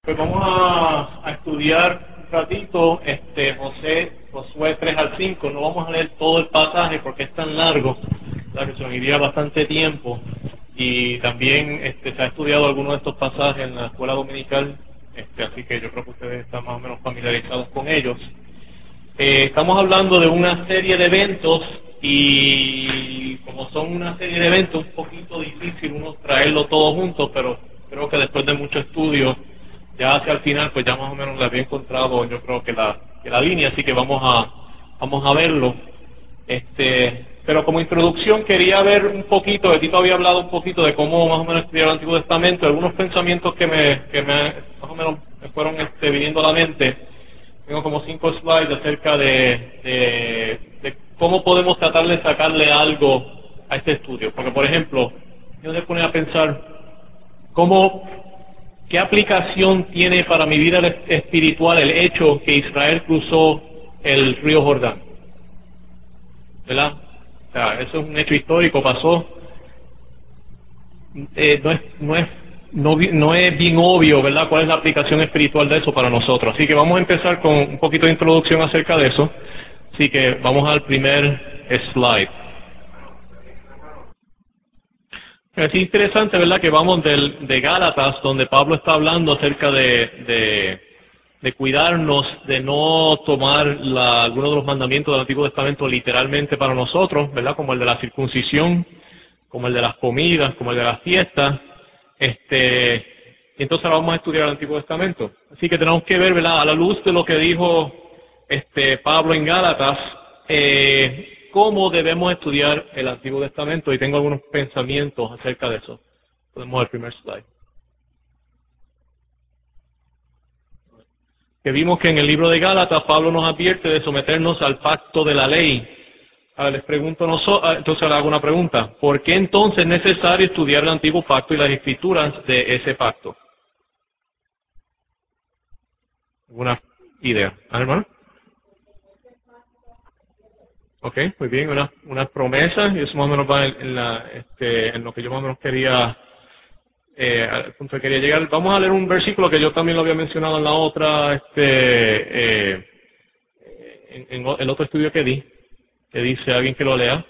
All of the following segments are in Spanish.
Pues vamos a estudiar un ratito Josué 3 al 5. No vamos a leer todo el pasaje porque es tan largo, ¿verdad? Que se nos iría bastante tiempo. Y también se ha estudiado algunos de estos pasajes en la escuela dominical, así que yo creo que ustedes están más o menos familiarizados con ellos. Estamos hablando de una serie de eventos y como son una serie de eventos, un poquito difícil uno traerlo todo junto, pero creo que después de mucho estudio, ya hacia el final, pues ya más o menos le había encontrado yo creo que la línea, así que vamos a verlo. Pero como introducción quería ver un poquito, Tito había hablado un poquito de cómo más o menos estudiar el Antiguo Testamento, algunos pensamientos que más o menos me fueron viniendo a la mente. Tengo como 5 slides acerca de cómo podemos tratar de sacarle algo a este estudio. Porque, por ejemplo, yo me pone a pensar qué aplicación tiene para mi vida espiritual el hecho que Israel cruzó el río Jordán, ¿verdad? O sea, eso es un hecho histórico, pasó. No es bien obvio, ¿verdad?, cuál es la aplicación espiritual de eso para nosotros. Así que vamos a empezar con un poquito de introducción acerca de eso. Así que vamos al primer slide. Es interesante, ¿verdad?, que vamos de Gálatas, donde Pablo está hablando acerca de cuidarnos, de no tomar algunos de los mandamientos del Antiguo Testamento literalmente para nosotros, ¿verdad?, como el de la circuncisión, como el de las comidas, como el de las fiestas. Y entonces ahora vamos a estudiar el Antiguo Testamento. Así que tenemos que ver, ¿verdad?, a la luz de lo que dijo Pablo en Gálatas, cómo debemos estudiar el Antiguo Testamento. Y tengo algunos pensamientos acerca de eso. Podemos ver el primer slide. Que vimos que en el libro de Gálatas Pablo nos advierte de someternos al pacto de la ley. Ahora les pregunto, entonces le hago una pregunta. ¿Por qué entonces es necesario estudiar el antiguo pacto y las escrituras de ese pacto? ¿Alguna idea? ¿Hermano? Ok, muy bien, unas promesas, y eso más o menos va en lo que yo más o menos quería, al punto que quería llegar. Vamos a leer un versículo que yo también lo había mencionado en la otra, en el otro estudio que di, que dice, alguien que lo lea,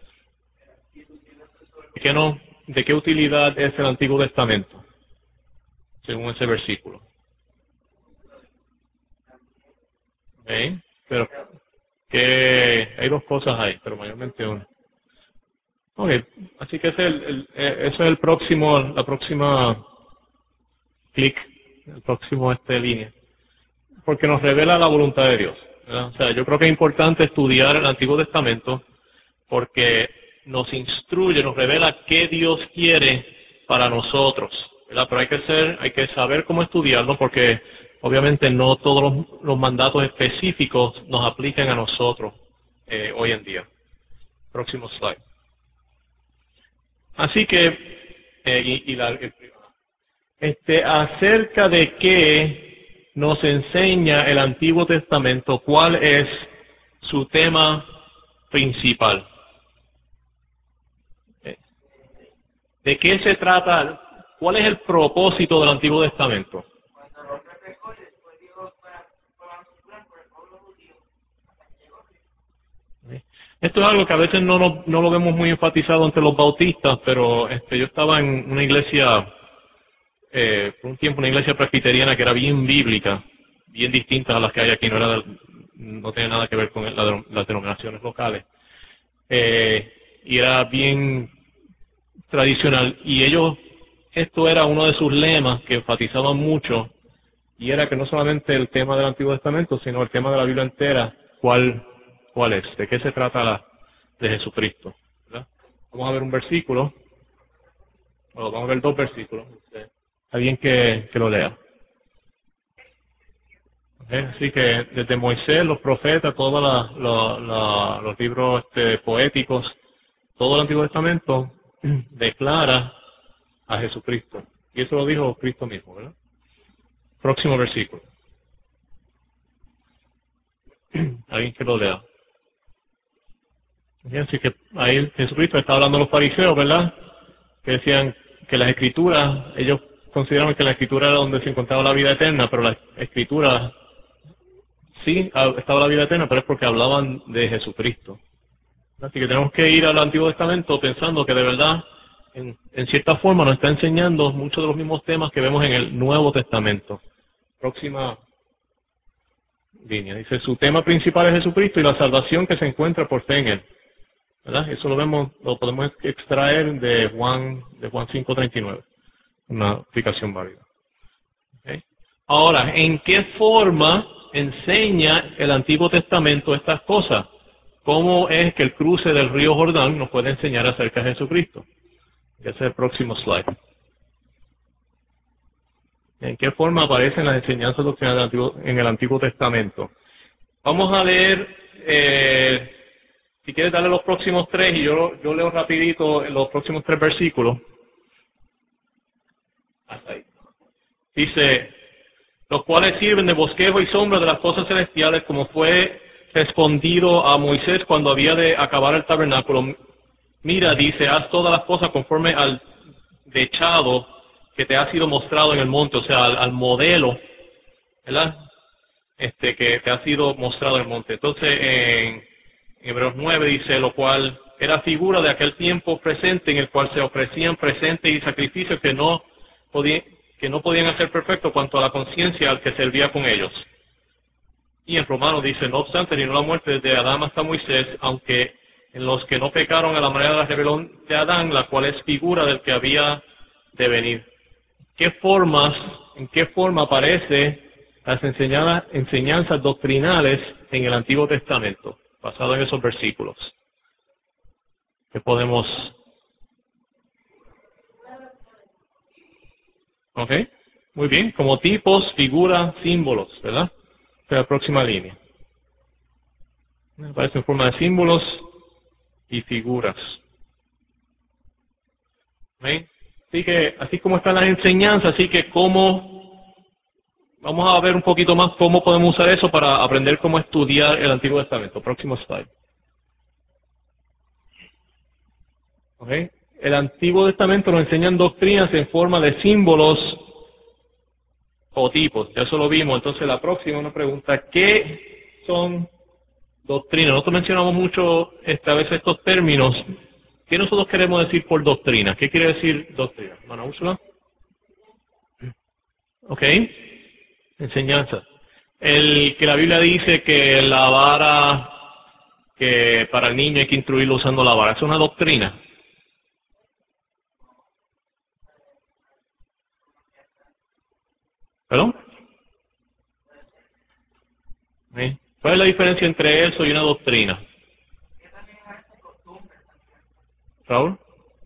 ¿de qué utilidad es el Antiguo Testamento? Según ese versículo. ¿Ok? Pero que hay dos cosas ahí, pero mayormente una. Ok, así que ese es el próximo, la próxima clic, el próximo línea, porque nos revela la voluntad de Dios, ¿verdad? O sea, yo creo que es importante estudiar el Antiguo Testamento porque nos instruye, nos revela qué Dios quiere para nosotros, ¿verdad? Pero hay que saber cómo estudiarlo porque obviamente no todos los mandatos específicos nos aplican a nosotros hoy en día. Próximo slide. Así que, acerca de qué nos enseña el Antiguo Testamento, ¿cuál es su tema principal? ¿De qué se trata? ¿Cuál es el propósito del Antiguo Testamento? Esto es algo que a veces no lo vemos muy enfatizado entre los bautistas, pero yo estaba en una iglesia, por un tiempo una iglesia presbiteriana que era bien bíblica, bien distinta a las que hay aquí, no tenía nada que ver con las denominaciones locales, y era bien tradicional, y esto era uno de sus lemas que enfatizaban mucho, y era que no solamente el tema del Antiguo Testamento, sino el tema de la Biblia entera, ¿cuál es? ¿De qué se trata de Jesucristo? ¿Verdad? Vamos a ver un versículo, o vamos a ver dos versículos. Alguien que lo lea. Así que desde Moisés, los profetas, todos los libros poéticos, todo el Antiguo Testamento declara a Jesucristo. Y eso lo dijo Cristo mismo, ¿verdad? Próximo versículo. Alguien que lo lea. Así que ahí Jesucristo está hablando a los fariseos, ¿verdad? Que decían que las escrituras, ellos consideraban que la escritura era donde se encontraba la vida eterna, pero la escritura sí estaba la vida eterna, pero es porque hablaban de Jesucristo. Así que tenemos que ir al Antiguo Testamento pensando que de verdad, en cierta forma, nos está enseñando muchos de los mismos temas que vemos en el Nuevo Testamento. Próxima línea. Dice, su tema principal es Jesucristo y la salvación que se encuentra por fe en Él. ¿Verdad? Eso lo podemos extraer de Juan 5:39. Una aplicación válida. ¿Okay? Ahora, ¿en qué forma enseña el Antiguo Testamento estas cosas? ¿Cómo es que el cruce del río Jordán nos puede enseñar acerca de Jesucristo? Ese es el próximo slide. ¿En qué forma aparecen las enseñanzas doctrinales en el Antiguo Testamento? Vamos a leer, si quieres darle los próximos tres, y yo leo rapidito los próximos tres versículos. Hasta ahí. Dice, los cuales sirven de bosquejo y sombra de las cosas celestiales, como fue respondido a Moisés cuando había de acabar el tabernáculo. Mira, dice, haz todas las cosas conforme al dechado que te ha sido mostrado en el monte, o sea, al modelo, ¿verdad? Que te ha sido mostrado en el monte. Entonces, en Hebreos 9 dice, lo cual era figura de aquel tiempo presente en el cual se ofrecían presentes y sacrificios que no podían hacer perfecto cuanto a la conciencia al que servía con ellos. Y en Romanos dice, no obstante, reinó la muerte desde Adán hasta Moisés, aunque en los que no pecaron a la manera de la rebelión de Adán, la cual es figura del que había de venir. ¿En qué forma aparece las enseñanzas doctrinales en el Antiguo Testamento, basado en esos versículos? ¿Qué podemos? ¿Ok? Muy bien, como tipos, figuras, símbolos, ¿verdad? Esta es la próxima línea. Aparece en forma de símbolos y figuras. ¿Ok? Así como están las enseñanzas, vamos a ver un poquito más cómo podemos usar eso para aprender cómo estudiar el Antiguo Testamento. Próximo slide. ¿Okay? El Antiguo Testamento nos enseñan doctrinas en forma de símbolos o tipos. Ya eso lo vimos. Entonces la próxima una pregunta, ¿qué son doctrinas? Nosotros mencionamos mucho a veces estos términos. ¿Qué nosotros queremos decir por doctrina? ¿Qué quiere decir doctrina? Hermana Úrsula. ¿Ok? Enseñanza. Que la Biblia dice que la vara, que para el niño hay que instruirlo usando la vara, ¿es una doctrina? ¿Perdón? ¿Sí? ¿Cuál es la diferencia entre eso y una doctrina? ¿Raúl?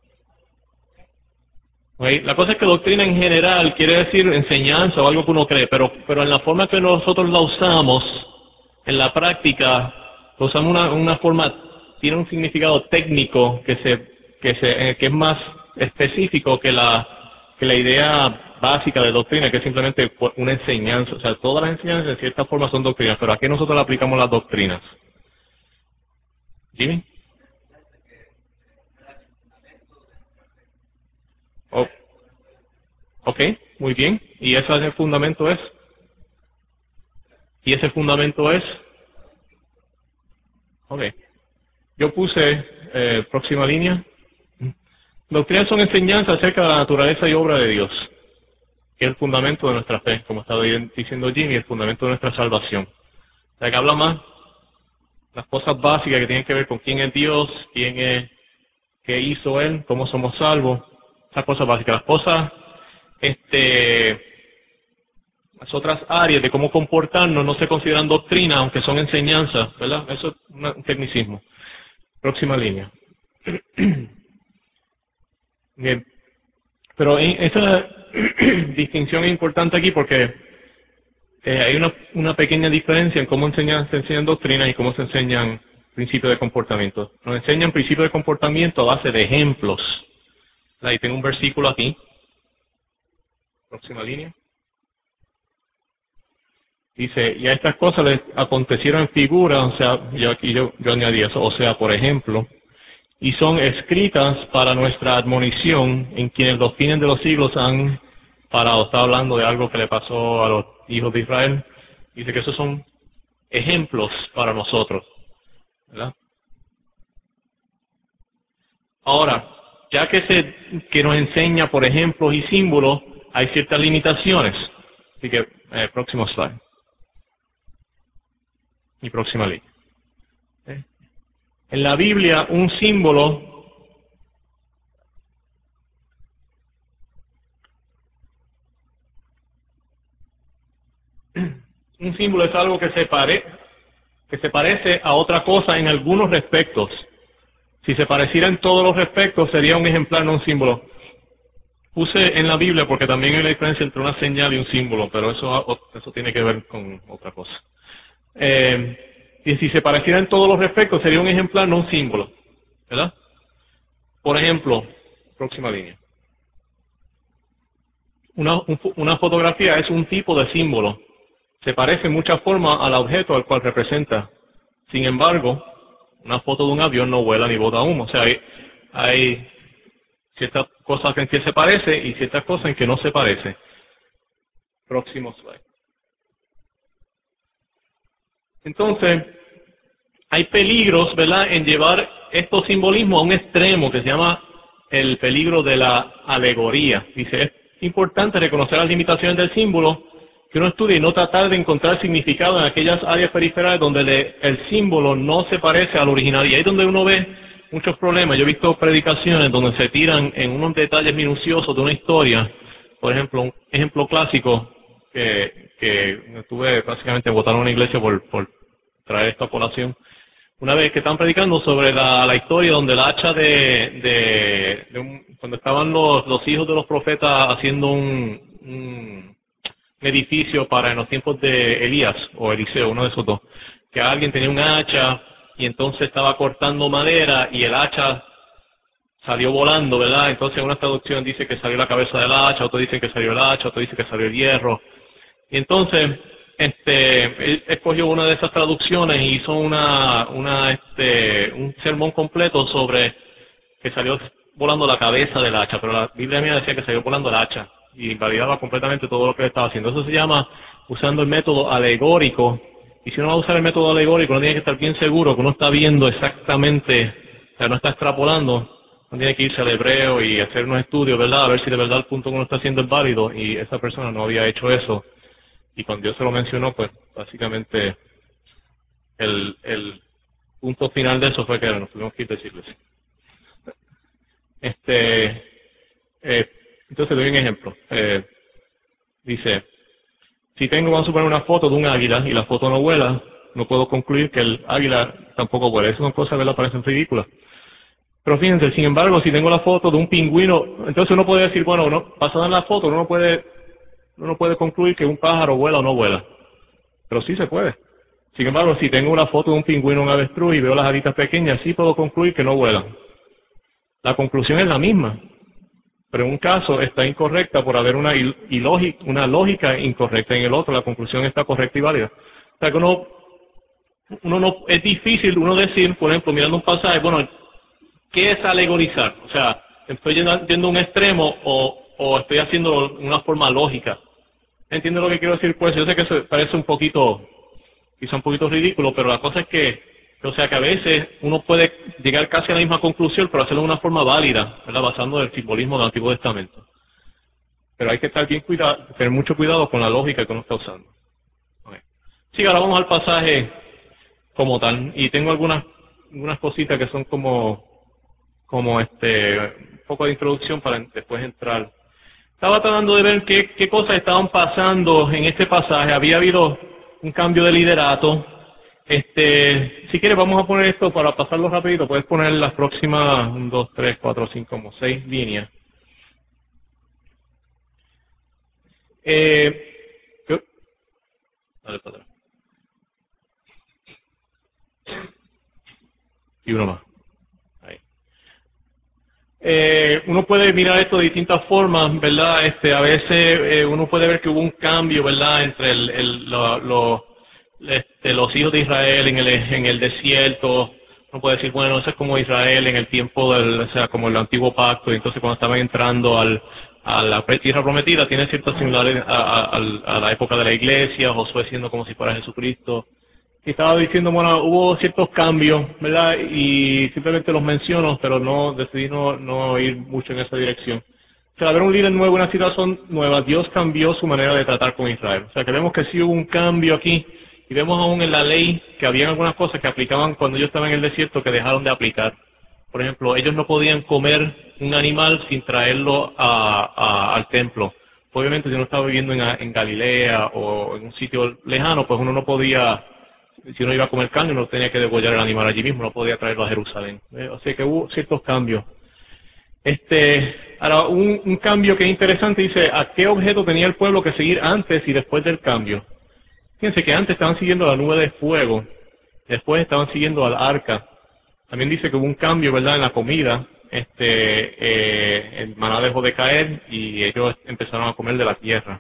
¿Sí? La cosa es que doctrina en general quiere decir enseñanza o algo que uno cree, pero en la forma que nosotros la usamos, en la práctica, lo usamos una forma, tiene un significado técnico que es más específico que la idea básica de doctrina, que es simplemente una enseñanza. O sea, todas las enseñanzas de cierta forma son doctrinas, pero aquí nosotros le aplicamos las doctrinas. ¿Jimmy? Oh, ok, muy bien. ¿Y ese es el fundamento es? ¿Y ese fundamento es? Ok. Yo puse, próxima línea. Doctrinas son enseñanzas acerca de la naturaleza y obra de Dios, que es el fundamento de nuestra fe, como estaba diciendo Jimmy, el fundamento de nuestra salvación. O sea, que habla más las cosas básicas que tienen que ver con quién es Dios, qué hizo Él, cómo somos salvos, esas cosas básicas. Las cosas, las otras áreas de cómo comportarnos no se consideran doctrina, aunque son enseñanzas, ¿verdad? Eso es un tecnicismo. Próxima línea. Bien. Pero esa distinción es importante aquí porque hay una pequeña diferencia en cómo se enseñan doctrinas y cómo se enseñan principios de comportamiento. Nos enseñan principios de comportamiento a base de ejemplos. Ahí tengo un versículo aquí. Próxima línea. Dice, y a estas cosas les acontecieron en figura, o sea, yo añadí eso, o sea, por ejemplo, y son escritas para nuestra admonición, en quienes los fines de los siglos han parado. Está hablando de algo que le pasó a los hijos de Israel. Dice que esos son ejemplos para nosotros, ¿verdad? Ahora, ya que nos enseña por ejemplos y símbolos, hay ciertas limitaciones. Así que, próximo slide. Y próxima línea. En la Biblia, un símbolo es algo que se parece a otra cosa en algunos respectos. Si se pareciera en todos los respectos, sería un ejemplar, no un símbolo. Puse en la Biblia porque también hay la diferencia entre una señal y un símbolo, pero eso tiene que ver con otra cosa. Y si se pareciera en todos los respectos, sería un ejemplar, no un símbolo, ¿verdad? Por ejemplo, próxima línea. Una fotografía es un tipo de símbolo. Se parece en muchas formas al objeto al cual representa. Sin embargo, una foto de un avión no vuela ni bota humo. O sea, hay ciertas cosas en que se parece y ciertas cosas en que no se parece. Próximo slide. Entonces, hay peligros, ¿verdad?, en llevar estos simbolismos a un extremo que se llama el peligro de la alegoría. Dice, es importante reconocer las limitaciones del símbolo que uno estudia y no tratar de encontrar significado en aquellas áreas periferales donde el símbolo no se parece al original. Y ahí es donde uno ve muchos problemas. Yo he visto predicaciones donde se tiran en unos detalles minuciosos de una historia. Por ejemplo, un ejemplo clásico que tuve básicamente botaron una iglesia por traer esta colación. Una vez que están predicando sobre la historia donde el hacha cuando estaban los hijos de los profetas haciendo un edificio para en los tiempos de Elías o Eliseo, uno de esos dos, que alguien tenía un hacha y entonces estaba cortando madera y el hacha salió volando, ¿verdad? Entonces una traducción dice que salió la cabeza del hacha, otro dice que salió el hacha, otro dice que salió el hierro. Y entonces, él escogió una de esas traducciones y hizo un sermón completo sobre que salió volando la cabeza del hacha, pero la Biblia mía decía que salió volando el hacha y invalidaba completamente todo lo que él estaba haciendo. Eso se llama usando el método alegórico. Y si uno va a usar el método alegórico, uno tiene que estar bien seguro que uno está viendo exactamente, o sea, no está extrapolando, uno tiene que irse al hebreo y hacer unos estudios, ¿verdad? A ver si de verdad el punto que uno está haciendo es válido, y esa persona no había hecho eso. Y cuando Dios se lo mencionó, pues básicamente el punto final de eso fue que nos tuvimos que ir de iglesia. Entonces doy un ejemplo. Dice, si vamos a suponer una foto de un águila y la foto no vuela, no puedo concluir que el águila tampoco vuela. Esas son cosas que parecen ridículas. Pero fíjense, sin embargo, si tengo la foto de un pingüino, entonces uno puede decir, bueno, basada en la foto, uno no puede concluir que un pájaro vuela o no vuela. Pero sí se puede. Sin embargo, si tengo una foto de un pingüino o un avestruz y veo las alitas pequeñas, sí puedo concluir que no vuelan. La conclusión es la misma, pero en un caso está incorrecta por haber una lógica incorrecta, en el otro la conclusión está correcta y válida. O sea que es difícil uno decir, por ejemplo, mirando un pasaje, bueno, ¿qué es alegorizar? O sea, ¿estoy yendo a un extremo o estoy haciendo de una forma lógica? ¿Entiende lo que quiero decir? Pues yo sé que eso parece quizá un poquito ridículo, pero la cosa es o sea, que a veces uno puede llegar casi a la misma conclusión, pero hacerlo de una forma válida, ¿verdad? Basando en el simbolismo del Antiguo Testamento. Pero hay que estar tener mucho cuidado con la lógica que uno está usando. Okay. Sí, ahora vamos al pasaje como tal, y tengo algunas cositas que son como un poco de introducción para después entrar. Estaba tratando de ver qué cosas estaban pasando en este pasaje. Había habido un cambio de liderato. Si quieres vamos a poner esto para pasarlo rapidito. Puedes poner las próximas 1, 2, 3, 4, 5, como 6 líneas. Dale para atrás. Y uno más. Ahí. Uno puede mirar esto de distintas formas, ¿verdad? A veces uno puede ver que hubo un cambio, ¿verdad?, entre los hijos de Israel en el desierto. Uno puede decir, bueno, eso es como Israel en el tiempo o sea, como el antiguo pacto, y entonces cuando estaban entrando a la tierra prometida tiene ciertas similaridades a la época de la iglesia, Josué siendo como si fuera Jesucristo. Y estaba diciendo, bueno, hubo ciertos cambios, ¿verdad? Y simplemente los menciono, pero decidí no ir mucho en esa dirección. O sea, al haber un líder nuevo, una situación nueva, Dios cambió su manera de tratar con Israel. O sea, que vemos que sí hubo un cambio aquí, y vemos aún en la ley que había algunas cosas que aplicaban cuando ellos estaban en el desierto que dejaron de aplicar. Por ejemplo, ellos no podían comer un animal sin traerlo al templo. Obviamente, si uno estaba viviendo en Galilea o en un sitio lejano, pues uno no podía, si uno iba a comer carne, uno tenía que degollar el animal allí mismo, no podía traerlo a Jerusalén. O sea que hubo ciertos cambios. Ahora, un cambio que es interesante, dice, ¿a qué objeto tenía el pueblo que seguir antes y después del cambio? Fíjense que antes estaban siguiendo la nube de fuego, después estaban siguiendo al arca. También dice que hubo un cambio, ¿verdad?, en la comida. El maná dejó de caer y ellos empezaron a comer de la tierra.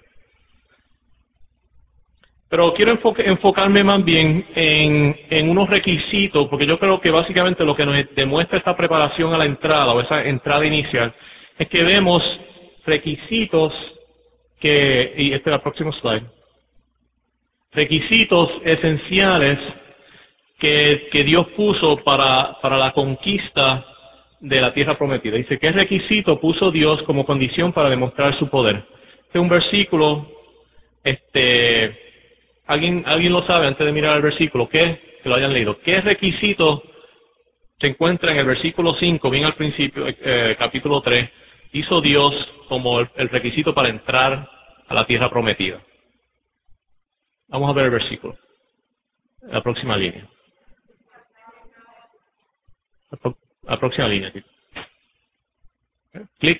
Pero quiero enfocarme más bien en unos requisitos, porque yo creo que básicamente lo que nos demuestra esta preparación a la entrada o esa entrada inicial es que vemos requisitos y este es el próximo slide, requisitos esenciales que Dios puso para la conquista de la tierra prometida. Dice, ¿qué requisito puso Dios como condición para demostrar su poder? Este es un versículo, ¿alguien lo sabe antes de mirar el versículo? Que lo hayan leído. ¿Qué requisito se encuentra en el versículo 5, bien al principio, capítulo 3, hizo Dios como el requisito para entrar a la tierra prometida? Vamos a ver el versículo, la próxima línea. La próxima línea. Clic.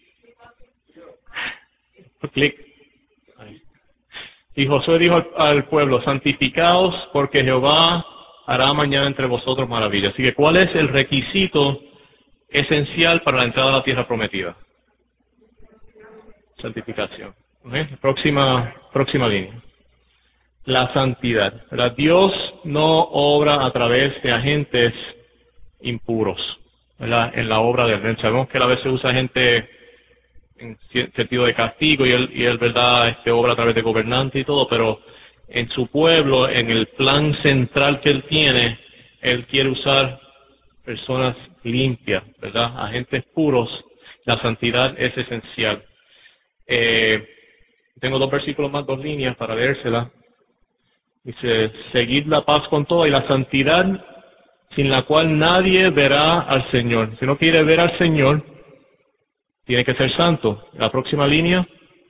Clic. Ahí. Y Josué dijo al pueblo, santificaos porque Jehová hará mañana entre vosotros maravillas. Así que, ¿cuál es el requisito esencial para la entrada a la tierra prometida? Santificación. ¿Okay? Próxima línea. La santidad. ¿Verdad? Dios no obra a través de agentes impuros, ¿verdad? En la obra del reino. Sabemos que a veces usa gente en sentido de castigo y él verdad obra a través de gobernantes y todo, pero en su pueblo, en el plan central que él tiene, él quiere usar personas limpias, ¿verdad? Agentes puros. La santidad es esencial. Tengo dos versículos más, dos líneas para leérsela. Dice, seguid la paz con todo y la santidad sin la cual nadie verá al Señor. Si no quiere ver al Señor, tiene que ser santo. La próxima línea,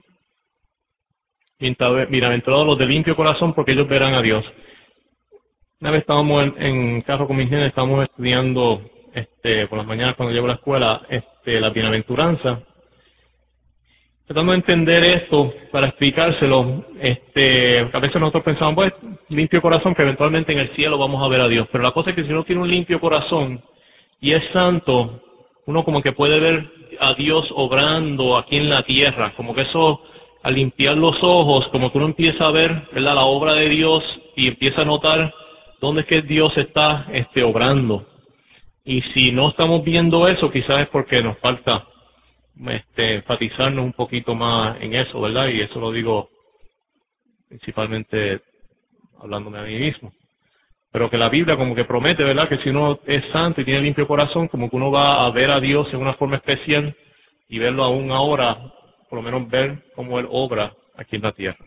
bienaventurados los de limpio corazón, porque ellos verán a Dios. Una vez estábamos en carro con mis nenes, estábamos estudiando por las mañanas cuando llego a la escuela, la bienaventuranza. Tratando de entender esto para explicárselo, a veces nosotros pensamos, pues, limpio corazón, que eventualmente en el cielo vamos a ver a Dios. Pero la cosa es que si uno tiene un limpio corazón y es santo, uno como que puede ver a Dios obrando aquí en la tierra, como que eso, al limpiar los ojos, como que uno empieza a ver, ¿verdad?, la obra de Dios y empieza a notar dónde es que Dios está obrando. Y si no estamos viendo eso, quizás es porque nos falta enfatizarnos un poquito más en eso, ¿verdad? Y eso lo digo principalmente hablándome a mí mismo. Pero que la Biblia como que promete, ¿verdad?, que si uno es santo y tiene limpio corazón, como que uno va a ver a Dios en una forma especial y verlo aún ahora, por lo menos ver cómo Él obra aquí en la tierra.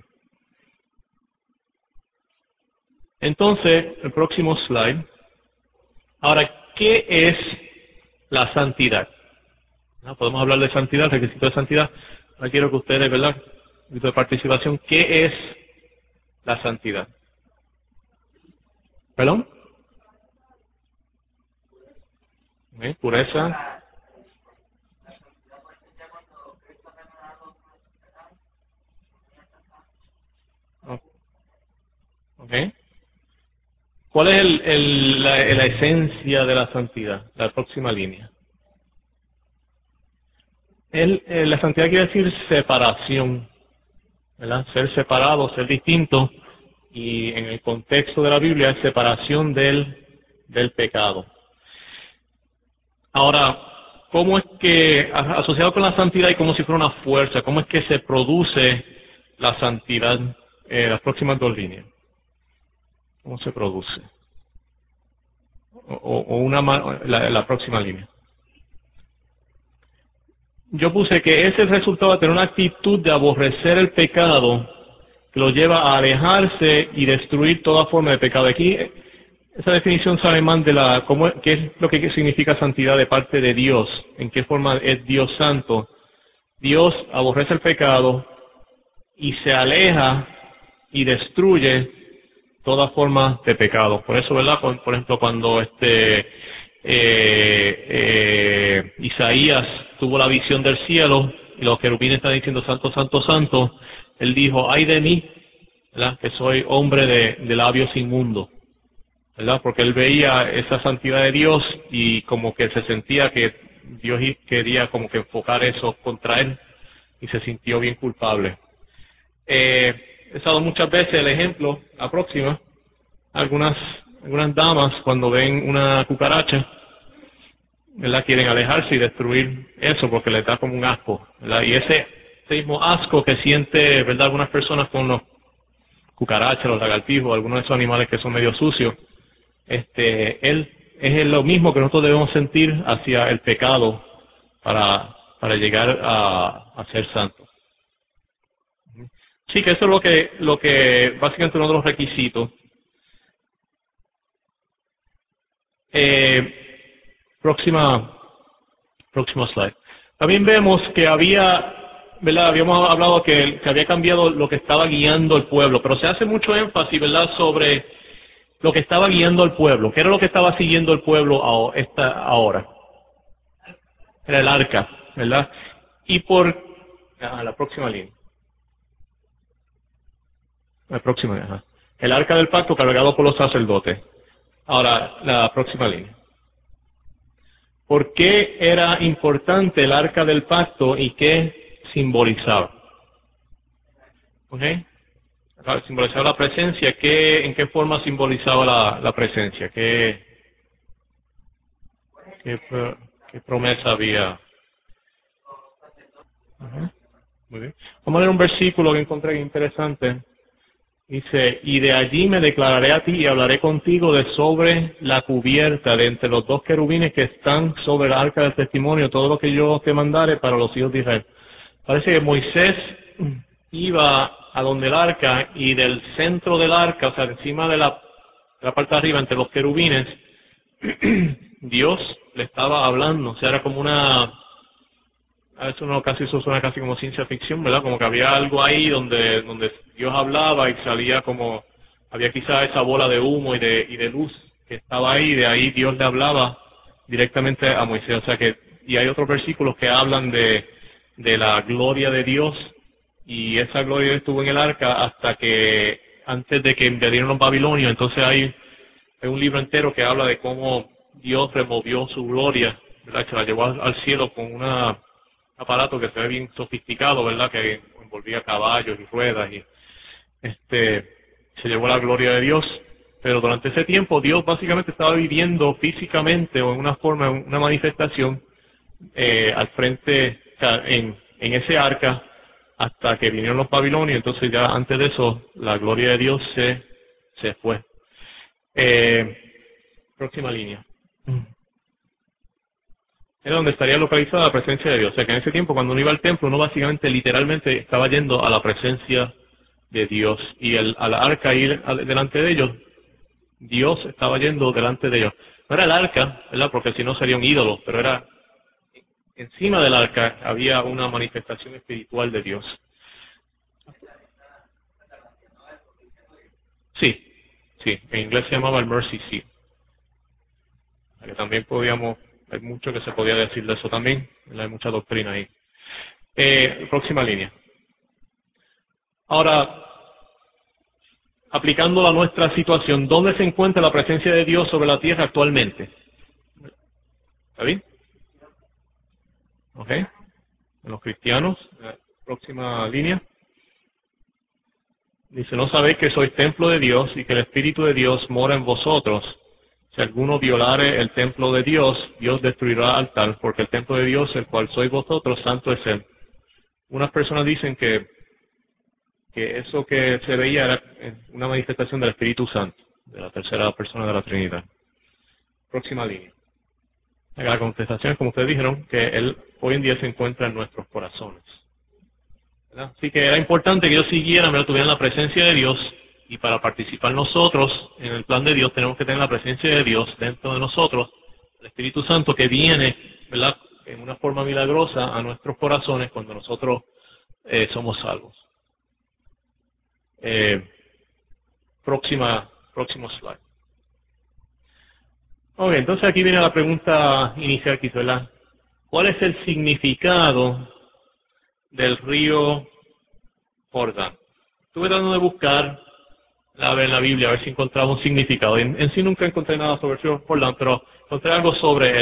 Entonces, el próximo slide. Ahora, ¿qué es la santidad? ¿No? Podemos hablar de santidad, requisito de santidad. Ahora quiero que ustedes, ¿verdad?, de participación, ¿qué es la santidad? ¿Perdón? ¿Okay? Pureza. ¿Okay? ¿Cuál es la esencia de la santidad? La próxima línea. La santidad quiere decir separación, ¿verdad? Ser separado, ser distinto, y en el contexto de la Biblia es separación del pecado. Ahora, ¿cómo es que, asociado con la santidad y como si fuera una fuerza, cómo es que se produce la santidad? Las próximas dos líneas. ¿Cómo se produce? La próxima línea. Yo puse que es el resultado de tener una actitud de aborrecer el pecado que lo lleva a alejarse y destruir toda forma de pecado. Aquí esa definición sale más de qué es lo que significa santidad de parte de Dios, en qué forma es Dios santo. Dios aborrece el pecado y se aleja y destruye toda forma de pecado. Por eso, ¿verdad? Por ejemplo, cuando Isaías tuvo la visión del cielo y los querubines están diciendo santo, santo, santo, él dijo, ay de mí, ¿verdad? Que soy hombre de labios inmundos, ¿verdad? Porque él veía esa santidad de Dios y como que se sentía que Dios quería como que enfocar eso contra él y se sintió bien culpable. He usado muchas veces el ejemplo, la próxima, algunas damas cuando ven una cucaracha, ¿verdad? Quieren alejarse y destruir eso porque les da como un asco, ¿verdad? Y ese mismo asco que siente, ¿verdad? Algunas personas con los cucarachas, los lagartijos, algunos de esos animales que son medio sucios, él es lo mismo que nosotros debemos sentir hacia el pecado para llegar a ser santos. Sí, que eso es lo que básicamente uno de los requisitos. Próximo slide. También vemos que ¿verdad? Habíamos hablado que había cambiado lo que estaba guiando al pueblo, pero se hace mucho énfasis, ¿verdad?, sobre lo que estaba guiando al pueblo. ¿Qué era lo que estaba siguiendo el pueblo ahora? Era el arca, ¿verdad? Y la próxima línea. La próxima, ajá. El arca del pacto cargado por los sacerdotes. Ahora, la próxima línea. ¿Por qué era importante el arca del pacto y qué simbolizaba? ¿Ok? Simbolizaba la presencia. ¿En qué forma simbolizaba la presencia? ¿Qué promesa había? Ajá. Muy bien. Vamos a leer un versículo que encontré interesante. Dice, y de allí me declararé a ti y hablaré contigo de sobre la cubierta de entre los dos querubines que están sobre el arca del testimonio, todo lo que yo te mandare para los hijos de Israel. Parece que Moisés iba a donde el arca y del centro del arca, o sea, encima de la parte de arriba, entre los querubines, Dios le estaba hablando, o sea, era como a veces eso suena casi como ciencia ficción, ¿verdad? Como que había algo ahí donde Dios hablaba y salía como, había quizá esa bola de humo y de luz que estaba ahí, y de ahí Dios le hablaba directamente a Moisés. O sea que, y hay otros versículos que hablan de la gloria de Dios, y esa gloria estuvo en el arca hasta que, antes de que invadieron los babilonios. Entonces hay un libro entero que habla de cómo Dios removió su gloria, ¿verdad? Se la llevó al cielo con un aparato que se ve bien sofisticado, ¿verdad? Que envolvía caballos y ruedas y se llevó la gloria de Dios. Pero durante ese tiempo Dios básicamente estaba viviendo físicamente o en una forma, en una manifestación al frente, o sea, en ese arca, hasta que vinieron los babilonios. Entonces ya antes de eso la gloria de Dios se fue. Próxima línea. Es donde estaría localizada la presencia de Dios. O sea que en ese tiempo, cuando uno iba al templo, uno básicamente, literalmente, estaba yendo a la presencia de Dios. Y al arca ir delante de ellos, Dios estaba yendo delante de ellos. No era el arca, ¿verdad? Porque si no sería un ídolo, pero era encima del arca había una manifestación espiritual de Dios. Sí, sí, en inglés se llamaba el mercy seat. Que también hay mucho que se podía decir de eso también, hay mucha doctrina ahí. Próxima línea. Ahora, aplicándolo a nuestra situación, ¿dónde se encuentra la presencia de Dios sobre la tierra actualmente? ¿Está bien? ¿Ok? En los cristianos. Próxima línea. Dice, ¿no sabéis que sois templo de Dios y que el Espíritu de Dios mora en vosotros? Si alguno violare el templo de Dios, Dios destruirá al tal, porque el templo de Dios, el cual sois vosotros, santo es Él. Unas personas dicen que eso que se veía era una manifestación del Espíritu Santo, de la tercera persona de la Trinidad. Próxima línea. La contestación es, como ustedes dijeron, que Él hoy en día se encuentra en nuestros corazones, ¿verdad? Así que era importante que ellos siguieran, ¿verdad? Tuvieran la presencia de Dios, y para participar nosotros en el plan de Dios tenemos que tener la presencia de Dios dentro de nosotros, el Espíritu Santo que viene, ¿verdad?, en una forma milagrosa a nuestros corazones cuando nosotros somos salvos. Próximo slide. Ok, entonces aquí viene la pregunta inicial que hizo, ¿verdad? ¿Cuál es el significado del río Jordán? Estuve tratando de buscar en la Biblia a ver si encontraba un significado. En sí nunca encontré nada sobre el río Jordán, pero encontré algo sobre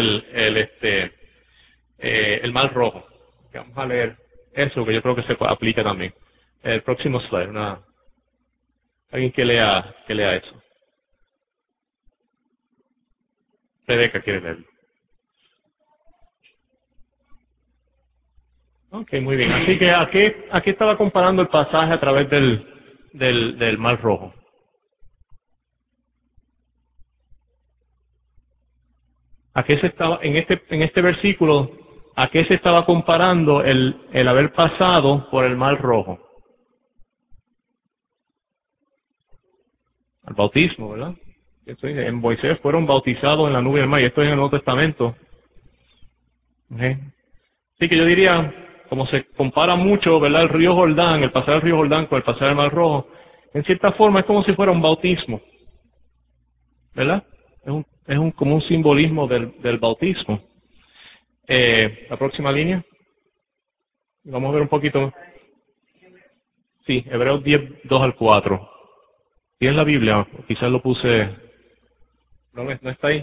el Mar Rojo. Vamos a leer eso, que yo creo que se aplica también. El próximo slide, alguien que lea eso. Rebeca quiere leerlo. Ok, muy bien. Así que aquí estaba comparando el pasaje a través del Mar Rojo. ¿A qué se estaba, en este versículo, a qué se estaba comparando el haber pasado por el Mar Rojo? Al bautismo, ¿verdad? En Moisés fueron bautizados en la nube del mar, y esto es en el Nuevo Testamento. ¿Okay? Así que yo diría, como se compara mucho, ¿verdad?, el río Jordán, el pasar del río Jordán con el pasar del Mar Rojo, en cierta forma es como si fuera un bautismo, ¿verdad? Como un simbolismo del bautismo. La próxima línea. Vamos a ver un poquito. Sí, Hebreos 10, 2 al 4. ¿Y en la Biblia? Quizás lo puse. ¿No está ahí?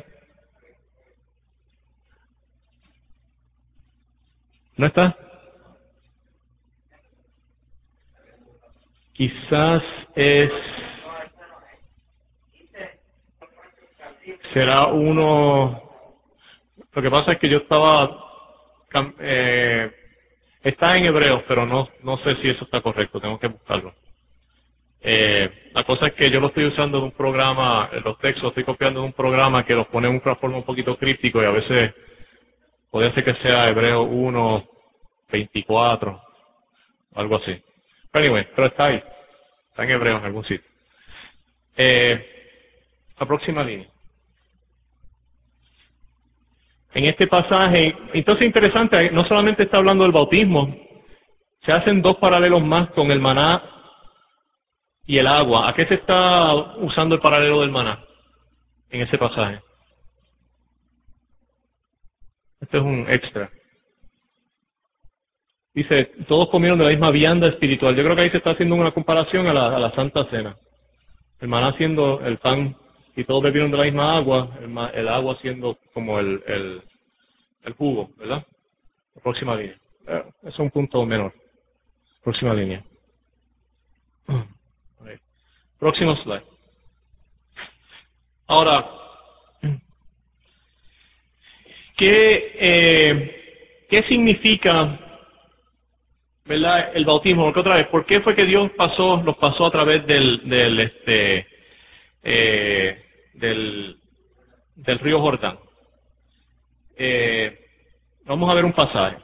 ¿No está? Quizás será uno. Lo que pasa es que yo está en Hebreos, pero no sé si eso está correcto, tengo que buscarlo. La cosa es que yo lo estoy usando de un programa, los textos estoy copiando de un programa que los pone en una forma un poquito críptico, y a veces puede ser que sea Hebreo 1, 24, algo así. Pero está ahí, está en Hebreo en algún sitio. La próxima línea. En este pasaje, entonces interesante, no solamente está hablando del bautismo, se hacen dos paralelos más con el maná y el agua. ¿A qué se está usando el paralelo del maná en ese pasaje? Este es un extra. Dice, todos comieron de la misma vianda espiritual. Yo creo que ahí se está haciendo una comparación a la Santa Cena. El maná siendo el pan, y todos bebieron de la misma agua, el agua siendo como el jugo, ¿verdad? La próxima línea. Eso es un punto menor. Próxima línea. Próximo slide. Ahora, ¿qué significa, ¿verdad?, el bautismo? Porque otra vez, ¿por qué fue que Dios los pasó a través del río Jordán? Vamos a ver un pasaje.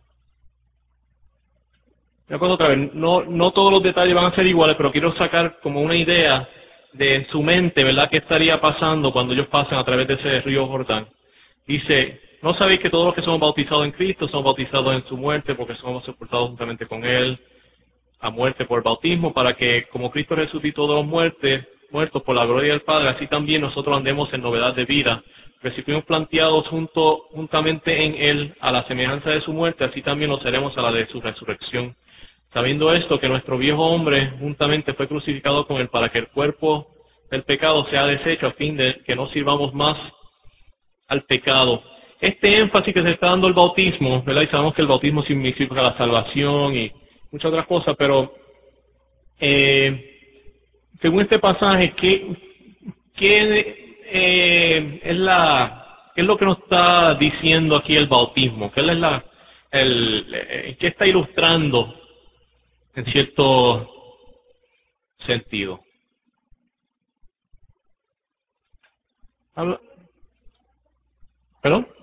Una cosa otra vez, no todos los detalles van a ser iguales, pero quiero sacar como una idea de su mente, ¿verdad?, qué estaría pasando cuando ellos pasan a través de ese río Jordán. Dice, ¿no sabéis que todos los que somos bautizados en Cristo somos bautizados en su muerte, porque somos sepultados juntamente con Él a muerte por bautismo, para que como Cristo resucitó de los muertos por la gloria del Padre, así también nosotros andemos en novedad de vida? Porque si fuimos planteados juntamente en Él a la semejanza de su muerte, así también lo seremos a la de su resurrección. Sabiendo esto, que nuestro viejo hombre juntamente fue crucificado con Él, para que el cuerpo del pecado sea deshecho, a fin de que no sirvamos más al pecado. Este énfasis que se está dando el bautismo, ¿verdad? Y sabemos que el bautismo significa la salvación y muchas otras cosas, pero según este pasaje, ¿Qué es lo que nos está diciendo aquí el bautismo? ¿Qué está ilustrando en cierto sentido? Habla- ¿Perdón?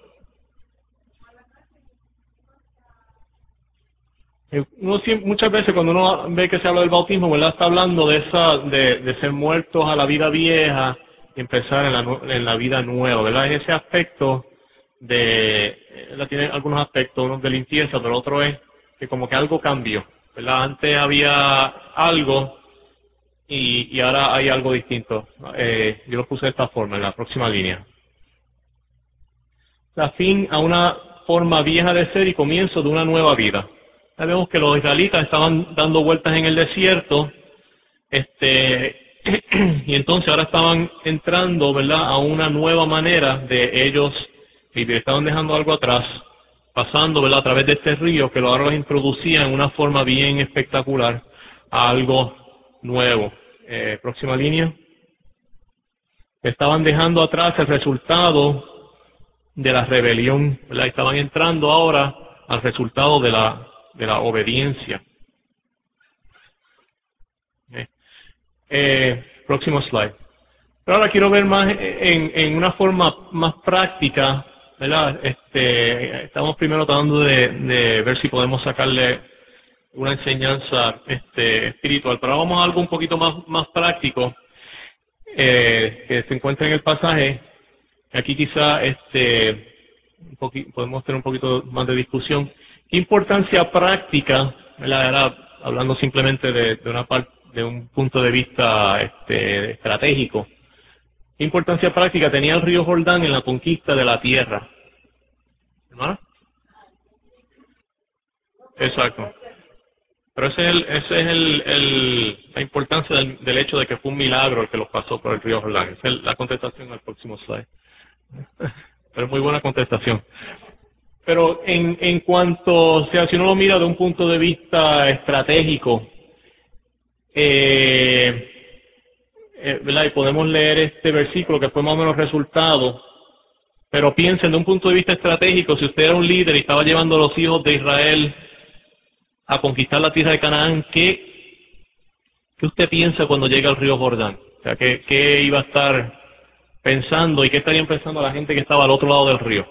Muchas veces cuando uno ve que se habla del bautismo, ¿verdad? Está hablando de ser muertos a la vida vieja y empezar en la vida nueva, ¿verdad? En ese aspecto tiene algunos aspectos, uno de limpieza, pero otro es que como que algo cambió, ¿verdad? Antes había algo y ahora hay algo distinto. Yo lo puse de esta forma, en la próxima línea. Da fin a una forma vieja de ser y comienzo de una nueva vida. Ya vemos que los israelitas estaban dando vueltas en el desierto, y entonces ahora estaban entrando, ¿verdad?, a una nueva manera de ellos vivir. Estaban dejando algo atrás, pasando, ¿verdad?, a través de este río que ahora los introducía en una forma bien espectacular a algo nuevo. Próxima línea. Estaban dejando atrás el resultado de la rebelión, ¿verdad? Estaban entrando ahora al resultado de la obediencia. Próximo slide. Pero ahora quiero ver más en una forma más práctica, ¿verdad? Estamos primero tratando de ver si podemos sacarle una enseñanza espiritual, pero vamos a algo un poquito más práctico que se encuentra en el pasaje. Aquí quizá podemos tener un poquito más de discusión. ¿Qué importancia práctica, ¿verdad? Era hablando simplemente de un punto de vista estratégico? ¿Qué importancia práctica tenía el río Jordán en la conquista de la tierra? ¿Hermano? Exacto. Pero la importancia del hecho de que fue un milagro el que los pasó por el río Jordán. Esa es la contestación al próximo slide. Pero muy buena contestación. Pero en cuanto, o sea, si uno lo mira de un punto de vista estratégico, ¿verdad? Y podemos leer este versículo que fue más o menos resultado, pero piensen de un punto de vista estratégico, si usted era un líder y estaba llevando a los hijos de Israel a conquistar la tierra de Canaán, ¿qué usted piensa cuando llega al río Jordán? O sea, ¿qué iba a estar pensando y qué estarían pensando la gente que estaba al otro lado del río?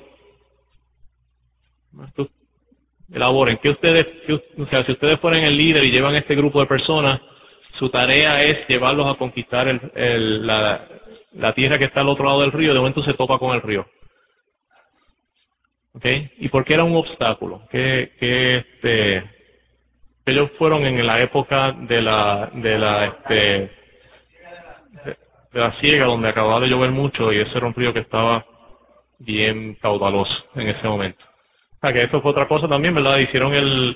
Elaboren. O sea, si ustedes fueran el líder y llevan este grupo de personas, su tarea es llevarlos a conquistar la tierra que está al otro lado del río, de momento se topa con el río. ¿Ok? ¿Y por qué era un obstáculo? Ellos fueron en la época de la siega, donde acababa de llover mucho y ese era un río que estaba bien caudaloso en ese momento. O sea, que eso fue otra cosa también, ¿verdad? Hicieron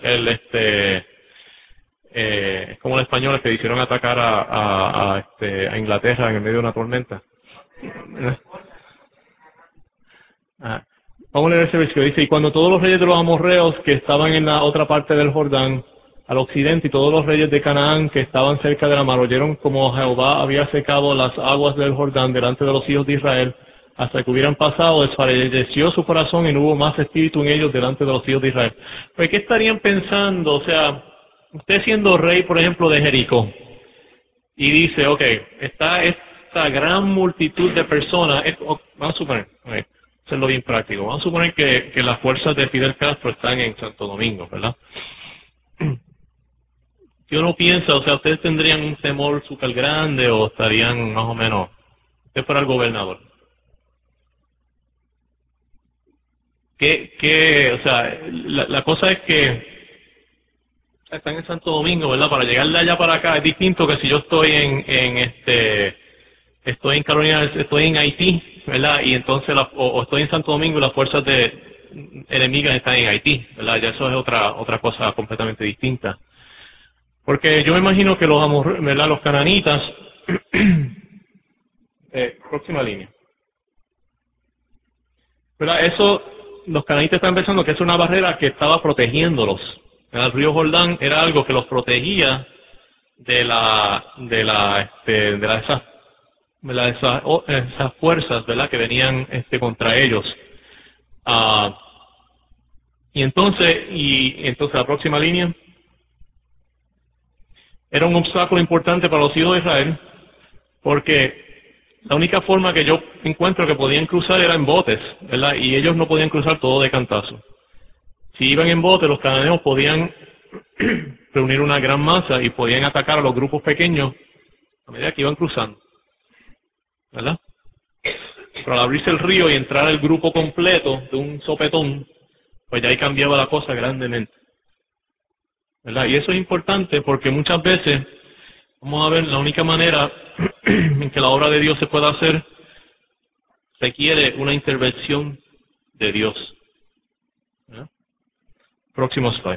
como los españoles que hicieron atacar a Inglaterra en el medio de una tormenta. Ajá. Vamos a leer ese versículo. Dice, y cuando todos los reyes de los amorreos que estaban en la otra parte del Jordán, al occidente, y todos los reyes de Canaán que estaban cerca de la mar, oyeron como Jehová había secado las aguas del Jordán delante de los hijos de Israel, hasta que hubieran pasado, desfalleció su corazón y no hubo más espíritu en ellos delante de los hijos de Israel. Pues, ¿qué estarían pensando? O sea, usted siendo rey, por ejemplo, de Jericó, y dice, ok, está esta gran multitud de personas, vamos a suponer, okay, hacerlo bien práctico, vamos a suponer que las fuerzas de Fidel Castro están en Santo Domingo, ¿verdad? Si uno piensa, o sea, ustedes tendrían un temor súper grande o estarían más o menos, usted fuera el gobernador. O sea, la cosa es que están en Santo Domingo, ¿verdad? Para llegar de allá para acá es distinto que si yo estoy estoy en Carolina, estoy en Haití, ¿verdad? Y entonces, o estoy en Santo Domingo y las fuerzas enemigas están en Haití, ¿verdad? Ya eso es otra cosa completamente distinta. Porque yo me imagino que ¿verdad? Los cananitas, próxima línea, ¿verdad? Los cananitas están pensando que es una barrera que estaba protegiéndolos. El río Jordán era algo que los protegía de esas ¿verdad? Esas fuerzas, ¿verdad?, que venían contra ellos. Ah, y entonces la próxima línea era un obstáculo importante para los hijos de Israel, porque la única forma que yo encuentro que podían cruzar era en botes, ¿verdad? Y ellos no podían cruzar todo de cantazo. Si iban en bote, los cananeos podían reunir una gran masa y podían atacar a los grupos pequeños a medida que iban cruzando, ¿verdad? Pero al abrirse el río y entrar el grupo completo de un sopetón, pues ya ahí cambiaba la cosa grandemente, ¿verdad? Y eso es importante porque muchas veces, vamos a ver, la única manera en que la obra de Dios se pueda hacer requiere una intervención de Dios, ¿verdad? Próximo slide.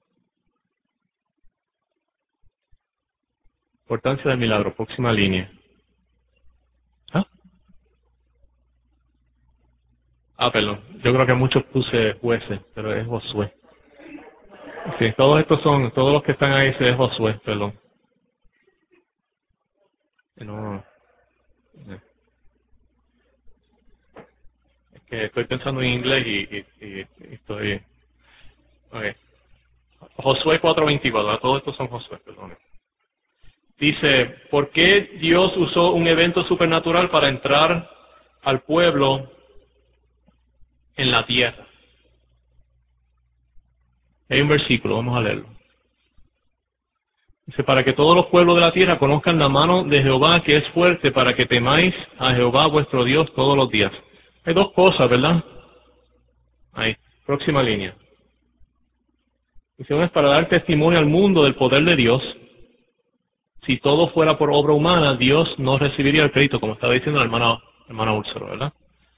Importancia del milagro, próxima línea. ¿Ah? Perdón. Yo creo que muchos puse jueces, pero es Josué. Sí, todos los que están ahí es Josué, perdón. No, es que estoy pensando en inglés y estoy... Okay. Josué 4:24, todos estos son Josué, perdón. Dice, ¿por qué Dios usó un evento supernatural para entrar al pueblo en la tierra? Hay un versículo, vamos a leerlo. Dice, para que todos los pueblos de la tierra conozcan la mano de Jehová que es fuerte, para que temáis a Jehová vuestro Dios todos los días. Hay dos cosas, ¿verdad? Ahí, próxima línea. Dice, una es para dar testimonio al mundo del poder de Dios. Si todo fuera por obra humana, Dios no recibiría el crédito, como estaba diciendo la hermana Úrsula, ¿verdad?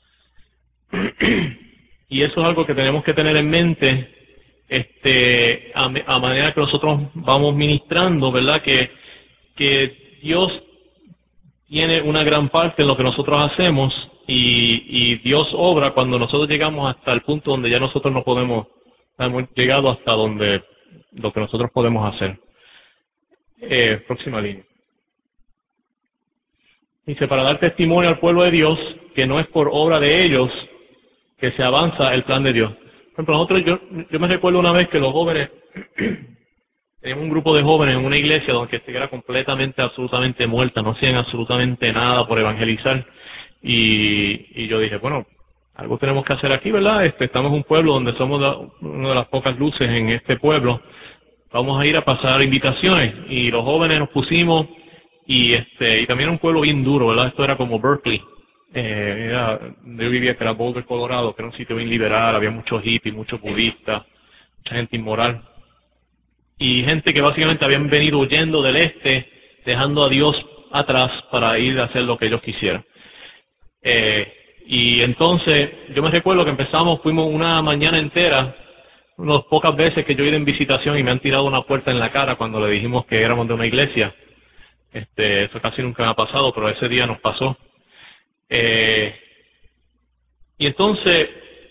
Y eso es algo que tenemos que tener en mente a manera que nosotros vamos ministrando, ¿verdad? Que Dios tiene una gran parte en lo que nosotros hacemos y Dios obra cuando nosotros llegamos hasta el punto donde ya nosotros no podemos, hemos llegado hasta donde lo que nosotros podemos hacer. Próxima línea. Dice, para dar testimonio al pueblo de Dios, que no es por obra de ellos que se avanza el plan de Dios. Por ejemplo, yo me recuerdo una vez que los jóvenes, teníamos un grupo de jóvenes en una iglesia donde era completamente, absolutamente muerta, no hacían absolutamente nada por evangelizar. Y yo dije, bueno, algo tenemos que hacer aquí, ¿verdad? Estamos en un pueblo donde somos una de las pocas luces en este pueblo. Vamos a ir a pasar invitaciones. Y los jóvenes nos pusimos, y también era un pueblo bien duro, ¿verdad? Esto era como Berkeley. Yo vivía que era Boulder, Colorado, que era un sitio bien liberal, había muchos hippies, muchos budistas, mucha gente inmoral. Y gente que básicamente habían venido huyendo del este, dejando a Dios atrás para ir a hacer lo que ellos quisieran. Y entonces, yo me recuerdo que fuimos una mañana entera, unas pocas veces que yo he ido en visitación y me han tirado una puerta en la cara cuando le dijimos que éramos de una iglesia. Eso casi nunca me ha pasado, pero ese día nos pasó. Y entonces,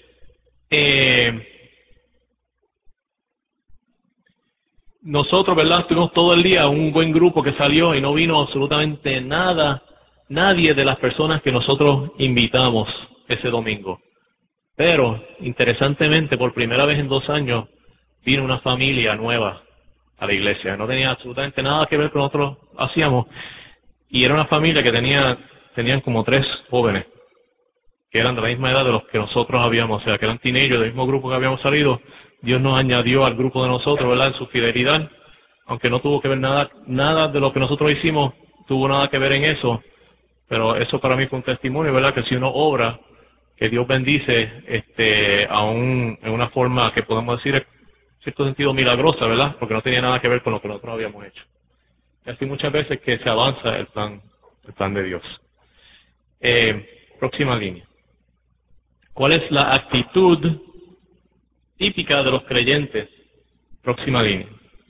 nosotros, ¿verdad? Tuvimos todo el día un buen grupo que salió y no vino absolutamente nadie de las personas que nosotros invitamos ese domingo. Pero, interesantemente, por primera vez en 2 años, vino una familia nueva a la iglesia. No tenía absolutamente nada que ver con lo que nosotros hacíamos. Y era una familia que tenían como 3 jóvenes, que eran de la misma edad de los que nosotros habíamos, o sea, que eran teenagers del mismo grupo que habíamos salido. Dios nos añadió al grupo de nosotros, ¿verdad?, en su fidelidad, aunque no tuvo que ver nada de lo que nosotros hicimos, tuvo nada que ver en eso, pero eso para mí fue un testimonio, ¿verdad?, que si uno obra, que Dios bendice, en una forma que podemos decir, en cierto sentido, milagrosa, ¿verdad?, porque no tenía nada que ver con lo que nosotros habíamos hecho. Y así muchas veces que se avanza el plan de Dios. Próxima línea. ¿Cuál es la actitud típica de los creyentes? Próxima línea.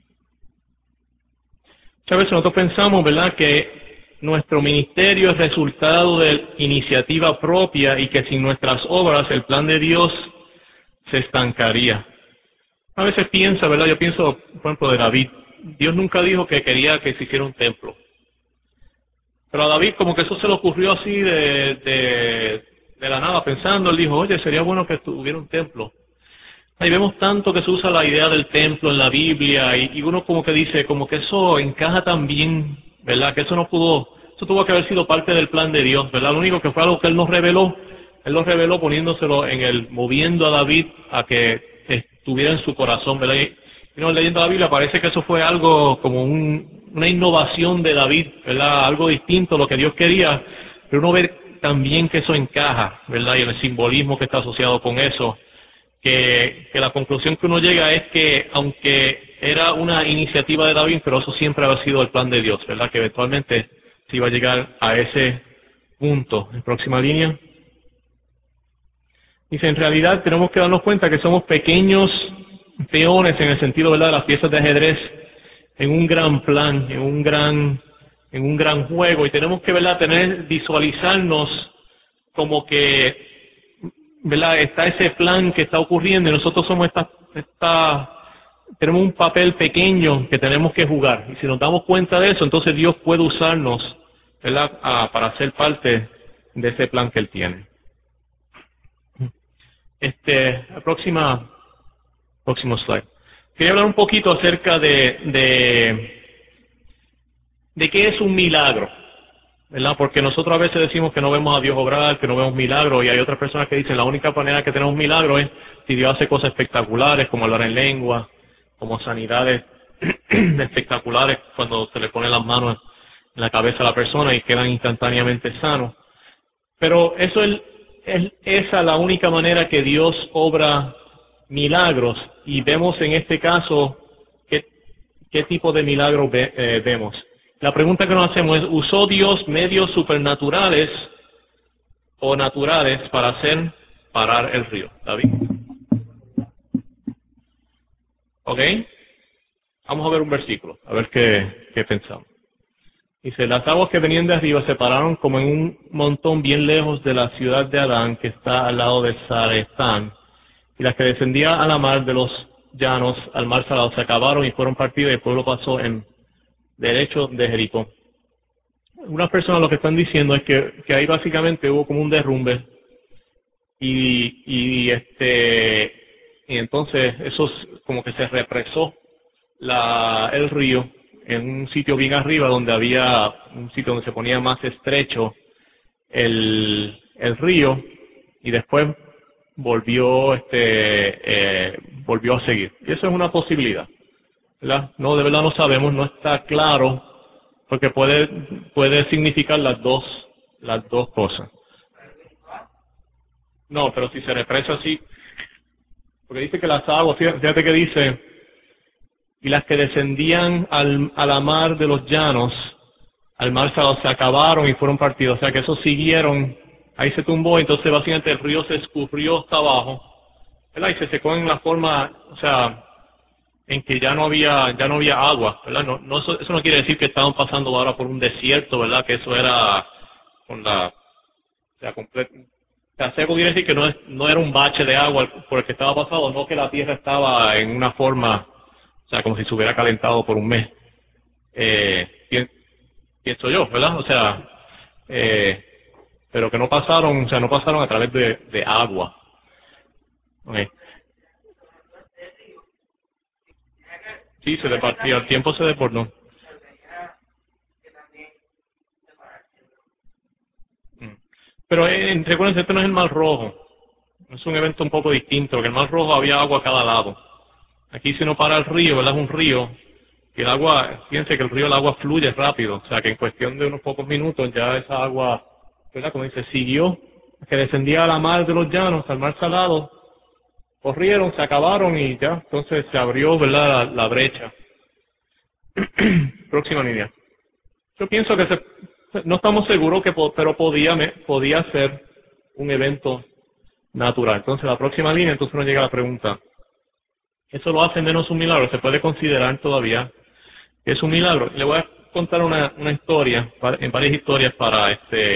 Muchas veces nosotros pensamos, ¿verdad?, que nuestro ministerio es resultado de iniciativa propia y que sin nuestras obras el plan de Dios se estancaría. A veces piensa, ¿verdad? Yo pienso, por ejemplo, de David. Dios nunca dijo que quería que se hiciera un templo. Pero a David como que eso se le ocurrió así de la nada, pensando, él dijo, oye, sería bueno que hubiera un templo. Ahí vemos tanto que se usa la idea del templo en la Biblia y uno como que dice, como que eso encaja tan bien, ¿verdad? Que eso no pudo, eso tuvo que haber sido parte del plan de Dios, ¿verdad? Lo único que fue algo que Él lo reveló poniéndoselo moviendo a David a que estuviera en su corazón, ¿verdad? Y no, leyendo la Biblia parece que eso fue algo como una innovación de David, ¿verdad? Algo distinto a lo que Dios quería, pero uno ve también que eso encaja, ¿verdad? Y el simbolismo que está asociado con eso que la conclusión que uno llega es que aunque era una iniciativa de David, pero eso siempre ha sido el plan de Dios, ¿verdad? Que eventualmente se iba a llegar a ese punto. En próxima línea. Dice, en realidad tenemos que darnos cuenta que somos pequeños peones en el sentido, ¿verdad?, de las piezas de ajedrez en un gran plan, en un gran juego, y tenemos que, ¿verdad?, visualizarnos como que, ¿verdad?, está ese plan que está ocurriendo y nosotros somos tenemos un papel pequeño que tenemos que jugar. Y si nos damos cuenta de eso, entonces Dios puede usarnos, ¿verdad?, para ser parte de ese plan que Él tiene. Próximo slide. Quería hablar un poquito acerca de qué es un milagro, ¿verdad? Porque nosotros a veces decimos que no vemos a Dios obrar, que no vemos milagros, y hay otras personas que dicen la única manera que tenemos milagro es si Dios hace cosas espectaculares, como hablar en lengua, como sanidades espectaculares cuando se le ponen las manos en la cabeza a la persona y quedan instantáneamente sanos. Pero eso es esa la única manera que Dios obra milagros, y vemos en este caso qué tipo de milagros vemos. La pregunta que nos hacemos es, ¿usó Dios medios supernaturales o naturales para hacer parar el río? David. ¿Ok? Vamos a ver un versículo, a ver qué pensamos. Dice, las aguas que venían de arriba se pararon como en un montón bien lejos de la ciudad de Adán, que está al lado de Sarefán, y las que descendían a la mar de los llanos al mar salado se acabaron y fueron partidas y el pueblo pasó en derecho de Jericó. Unas personas lo que están diciendo es que ahí básicamente hubo como un derrumbe y entonces eso como que se represó el río en un sitio bien arriba donde había un sitio donde se ponía más estrecho el río, y después volvió a seguir. Y eso es una posibilidad, ¿verdad? No, de verdad no sabemos, no está claro, porque puede significar las dos cosas. No, pero si se represa así, porque dice que las aguas, fíjate que dice, y las que descendían a la mar de los llanos, al mar salado, se acabaron y fueron partidos. O sea que esos siguieron, ahí se tumbó, entonces básicamente el río se escurrió hasta abajo, ¿verdad? Y se secó en la forma, o sea, en que ya no había agua, ¿verdad? Eso no quiere decir que estaban pasando ahora por un desierto, ¿verdad? Que eso era con o sea, completo. O sea, seco quiere decir que no era un bache de agua por el que estaba pasado, no que la tierra estaba en una forma, o sea, como si se hubiera calentado por un mes. Pienso yo, ¿verdad? O sea, eh, pero que no pasaron, o sea, no pasaron a través de agua. Okay. Sí, se departió, el tiempo se desbordó. Mm. Pero recuerden, este no es el Mar Rojo, es un evento un poco distinto, porque en el Mar Rojo había agua a cada lado. Aquí si uno para el río, ¿verdad? Es un río, que el agua, fíjense que el agua fluye rápido, o sea que en cuestión de unos pocos minutos ya esa agua, ¿verdad? Como dice, siguió, que descendía a la mar de los llanos, al mar salado, corrieron, se acabaron y ya, entonces se abrió, ¿verdad?, la brecha. Próxima línea. Yo pienso que no estamos seguros, pero podía ser un evento natural. Entonces la próxima línea, entonces nos llega la pregunta, ¿eso lo hace menos un milagro? ¿Se puede considerar todavía que es un milagro? Le voy a contar una historia, en varias historias para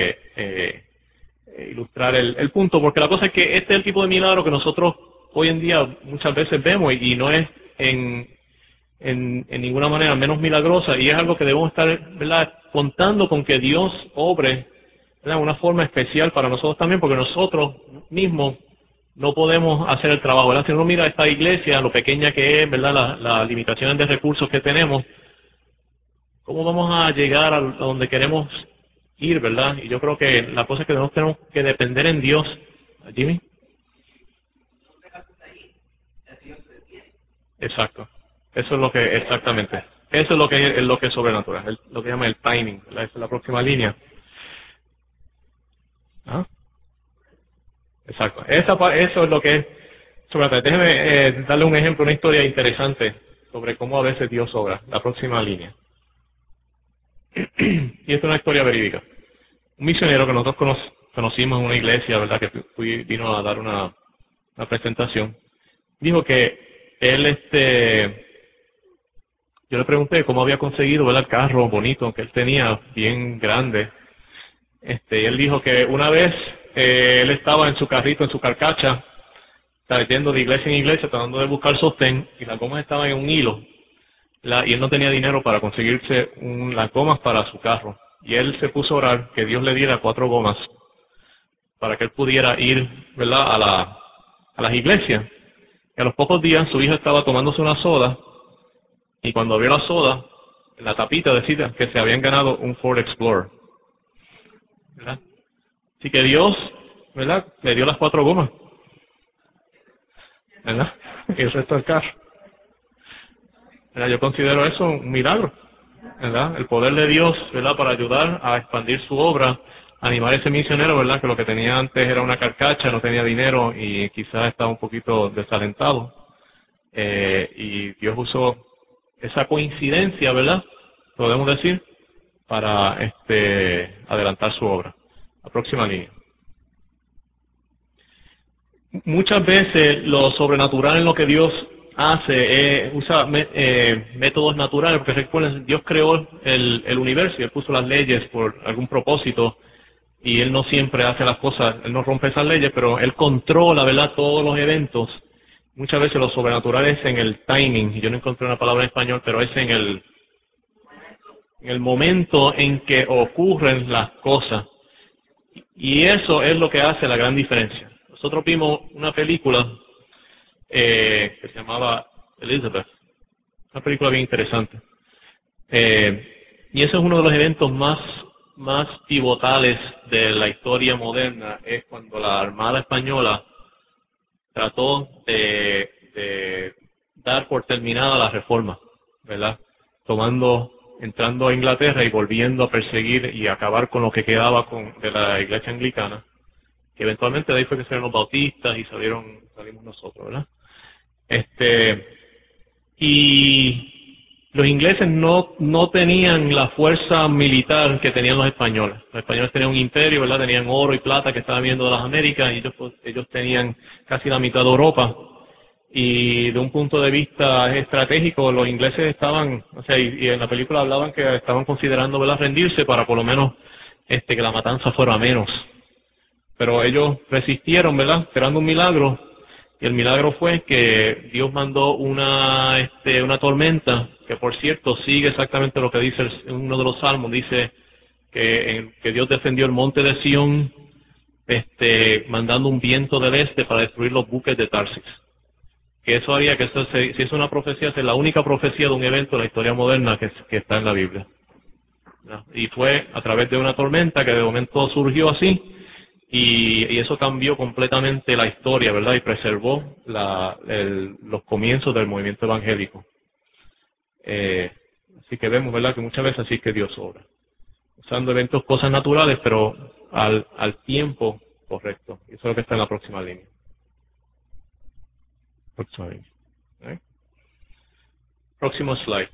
ilustrar el punto, porque la cosa es que este es el tipo de milagro que nosotros hoy en día muchas veces vemos y no es en ninguna manera menos milagrosa, y es algo que debemos estar, ¿verdad?, contando con que Dios obre, ¿verdad?, de una forma especial para nosotros también, porque nosotros mismos no podemos hacer el trabajo, ¿verdad? Si uno mira esta iglesia, lo pequeña que es, ¿verdad?, las limitaciones de recursos que tenemos, ¿cómo vamos a llegar a donde queremos ir, verdad? Y yo creo que la cosa es que tenemos que depender en Dios. Jimmy. Exacto. Eso es lo que, exactamente. Eso es lo que es sobrenatural, lo que llama el timing, ¿verdad? Esa es la próxima línea. ¿Ah? Exacto. Eso es lo que es sobrenatural. Déjeme darle un ejemplo, una historia interesante sobre cómo a veces Dios obra. La próxima línea. Y esta es una historia verídica. Un misionero que nosotros conocimos en una iglesia, ¿verdad?, que vino a dar una presentación, dijo que él, yo le pregunté cómo había conseguido, ¿verdad?, el carro bonito que él tenía, bien grande. Y él dijo que una vez él estaba en su carrito, en su carcacha, yendo de iglesia en iglesia, tratando de buscar sostén, y las gomas estaban en un hilo, y él no tenía dinero para conseguirse las gomas para su carro. Y él se puso a orar que Dios le diera 4 gomas para que él pudiera ir, ¿verdad?, a las iglesias. Y a los pocos días su hija estaba tomándose una soda, y cuando abrió la soda, en la tapita decía que se habían ganado un Ford Explorer, ¿verdad? Así que Dios, ¿verdad?, le dio las 4 gomas, ¿verdad? Y el resto del carro. ¿Verdad? Yo considero eso un milagro, ¿verdad? El poder de Dios, ¿verdad?, para ayudar a expandir su obra, animar a ese misionero, ¿verdad?, que lo que tenía antes era una carcacha, no tenía dinero y quizás estaba un poquito desalentado. Y Dios usó esa coincidencia, ¿verdad?, podemos decir, para adelantar su obra. La próxima línea. Muchas veces lo sobrenatural en lo que Dios hace usa métodos naturales, porque recuerden, Dios creó el universo y Él puso las leyes por algún propósito, y Él no siempre hace las cosas, Él no rompe esas leyes, pero Él controla, ¿verdad?, todos los eventos. Muchas veces lo sobrenatural es en el timing, y yo no encontré una palabra en español, pero es en el momento en que ocurren las cosas. Y eso es lo que hace la gran diferencia. Nosotros vimos una película que se llamaba Elizabeth, una película bien interesante. Y ese es uno de los eventos más pivotales de la historia moderna, es cuando la Armada Española trató de dar por terminada la reforma, ¿verdad? Entrando a Inglaterra y volviendo a perseguir y acabar con lo que quedaba de la Iglesia Anglicana, que eventualmente de ahí fue que salieron los bautistas y salimos nosotros, ¿verdad? Y los ingleses no tenían la fuerza militar que tenían los españoles. Los españoles tenían un imperio, ¿verdad? Tenían oro y plata que estaban viendo de las Américas, y ellos tenían casi la mitad de Europa. Y de un punto de vista estratégico, los ingleses estaban, o sea, y en la película hablaban que estaban considerando, ¿verdad?, rendirse para por lo menos que la matanza fuera menos. Pero ellos resistieron, ¿verdad?, esperando un milagro. Y el milagro fue que Dios mandó una tormenta, que por cierto sigue exactamente lo que dice uno de los salmos. Dice que Dios defendió el monte de Sión, mandando un viento del este para destruir los buques de Tarsis. Que eso haría que si es una profecía, es la única profecía de un evento en la historia moderna que está en la Biblia, ¿no? Y fue a través de una tormenta que de momento surgió así, y eso cambió completamente la historia, ¿verdad? Y preservó los comienzos del movimiento evangélico. Así que vemos, ¿verdad?, que muchas veces así es que Dios obra, usando eventos, cosas naturales, pero al tiempo correcto. Eso es lo que está en la próxima línea. Próxima línea. ¿Eh? Próximo slide.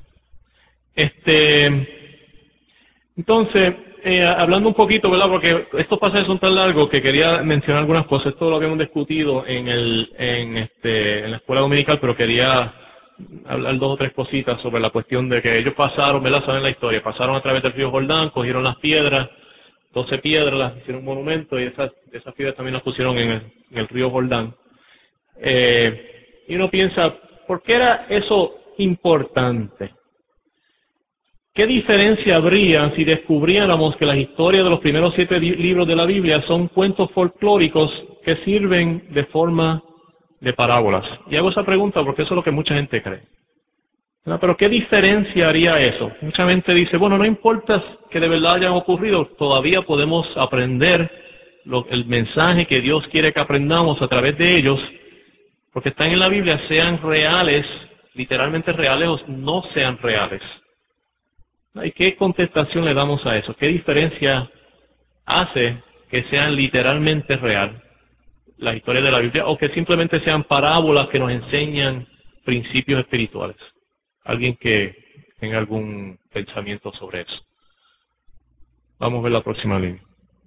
Entonces, hablando un poquito, ¿verdad?, porque estos pasajes son tan largos que quería mencionar algunas cosas. Esto lo habíamos discutido en la escuela dominical, pero quería hablar 2 o 3 cositas sobre la cuestión de que ellos pasaron, ¿verdad?, saben la historia, pasaron a través del río Jordán, cogieron las piedras, 12 piedras, las hicieron un monumento, y esas piedras también las pusieron en el río Jordán. Y uno piensa, ¿por qué era eso importante. ¿Qué diferencia habría si descubriéramos que las historias de los primeros 7 libros de la Biblia son cuentos folclóricos que sirven de forma de parábolas? Y hago esa pregunta porque eso es lo que mucha gente cree. Pero ¿qué diferencia haría eso? Mucha gente dice, bueno, no importa que de verdad hayan ocurrido, todavía podemos aprender el mensaje que Dios quiere que aprendamos a través de ellos, porque están en la Biblia, sean reales, literalmente reales o no sean reales. ¿Y qué contestación le damos a eso? ¿Qué diferencia hace que sean literalmente real las historias de la Biblia o que simplemente sean parábolas que nos enseñan principios espirituales? Alguien que tenga algún pensamiento sobre eso. Vamos a ver la próxima línea.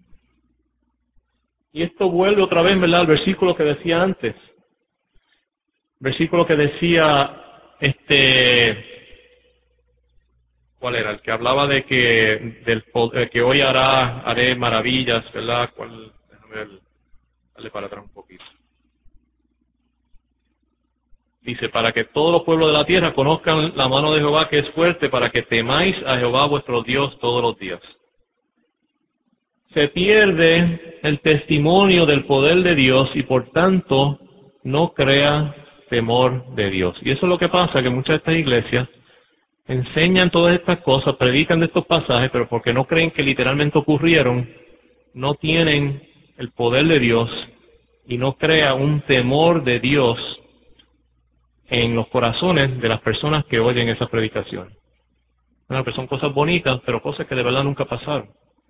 Y esto vuelve otra vez, ¿verdad?, al versículo que decía antes. Versículo que decía, ¿cuál era? El que hablaba de que hoy haré maravillas, ¿verdad? Déjame ver, dale para atrás un poquito. Dice, para que todos los pueblos de la tierra conozcan la mano de Jehová que es fuerte, para que temáis a Jehová vuestro Dios todos los días. Se pierde el testimonio del poder de Dios y por tanto no crea temor de Dios. Y eso es lo que pasa, que muchas de estas iglesias enseñan todas estas cosas, predican de estos pasajes, pero porque no creen que literalmente ocurrieron, no tienen el poder de Dios y no crea un temor de Dios en los corazones de las personas que oyen esas predicaciones. Bueno, que son cosas bonitas, pero cosas que de verdad nunca pasaron.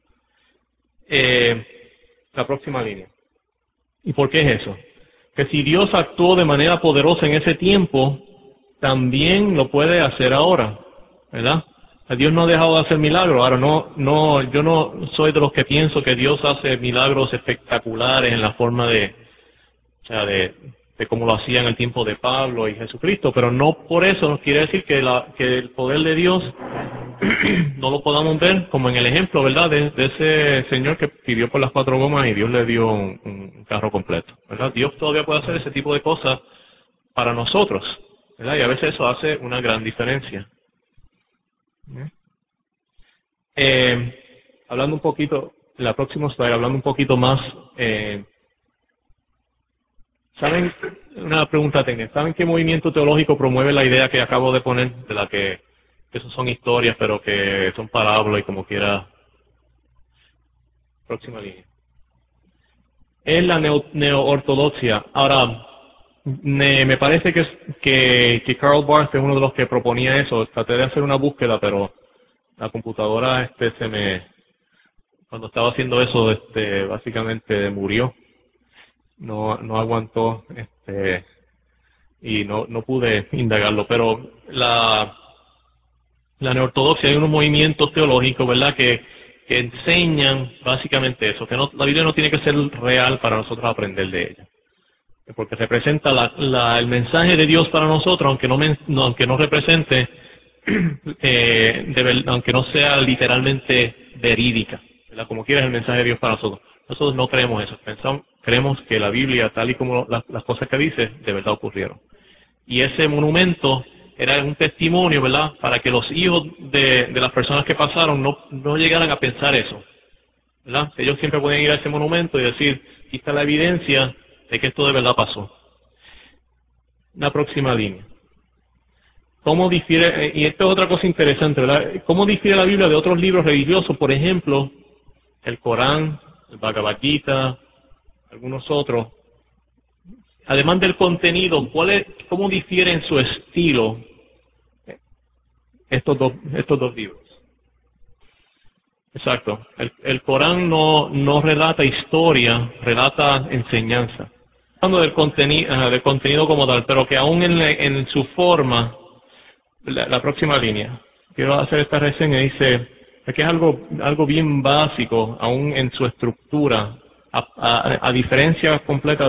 La próxima línea. ¿Y por qué es eso? Que si Dios actuó de manera poderosa en ese tiempo, también lo puede hacer ahora, ¿verdad? Dios no ha dejado de hacer milagros. Ahora, yo no soy de los que pienso que Dios hace milagros espectaculares en la forma de cómo lo hacía en el tiempo de Pablo y Jesucristo, pero no por eso nos quiere decir que el poder de Dios no lo podamos ver como en el ejemplo, ¿verdad?, de ese señor que pidió por las 4 gomas y Dios le dio un carro completo, ¿verdad? Dios todavía puede hacer ese tipo de cosas para nosotros, ¿verdad? Y a veces eso hace una gran diferencia. Hablando un poquito, la próxima slide, hablando un poquito más, ¿saben? Una pregunta técnica. ¿Saben qué movimiento teológico promueve la idea que acabo de poner, de la que eso son historias, pero que son parábolas y como quiera? Próxima línea. Es la neo-ortodoxia. Ahora, me parece que Karl Barth es uno de los que proponía eso. Traté de hacer una búsqueda, pero la computadora cuando estaba haciendo eso, básicamente murió. No aguantó, y no pude indagarlo. Pero la neortodoxia, hay unos movimientos teológicos, ¿verdad?, que enseñan básicamente eso, que la Biblia no tiene que ser real para nosotros aprender de ella, porque representa el mensaje de Dios para nosotros, aunque no represente, aunque no sea literalmente verídica, ¿verdad?, como quiera es el mensaje de Dios para nosotros. Nosotros no creemos eso, creemos que la Biblia, tal y como las cosas que dice, de verdad ocurrieron. Y ese monumento era un testimonio, ¿verdad?, para que los hijos de las personas que pasaron no llegaran a pensar eso, ¿verdad? Ellos siempre pueden ir a ese monumento y decir, aquí está la evidencia de que esto de verdad pasó. La próxima línea. ¿Cómo difiere? Y esto es otra cosa interesante, ¿verdad? ¿Cómo difiere la Biblia de otros libros religiosos? Por ejemplo, el Corán, el Bhagavad Gita, algunos otros. Además del contenido, ¿cómo difieren su estilo estos dos libros? Exacto. El Corán no relata historia, relata enseñanza. Hablando del contenido como tal, pero que aún en su forma, la próxima línea, quiero hacer esta reseña, dice que es algo bien básico, aún en su estructura, a diferencia completa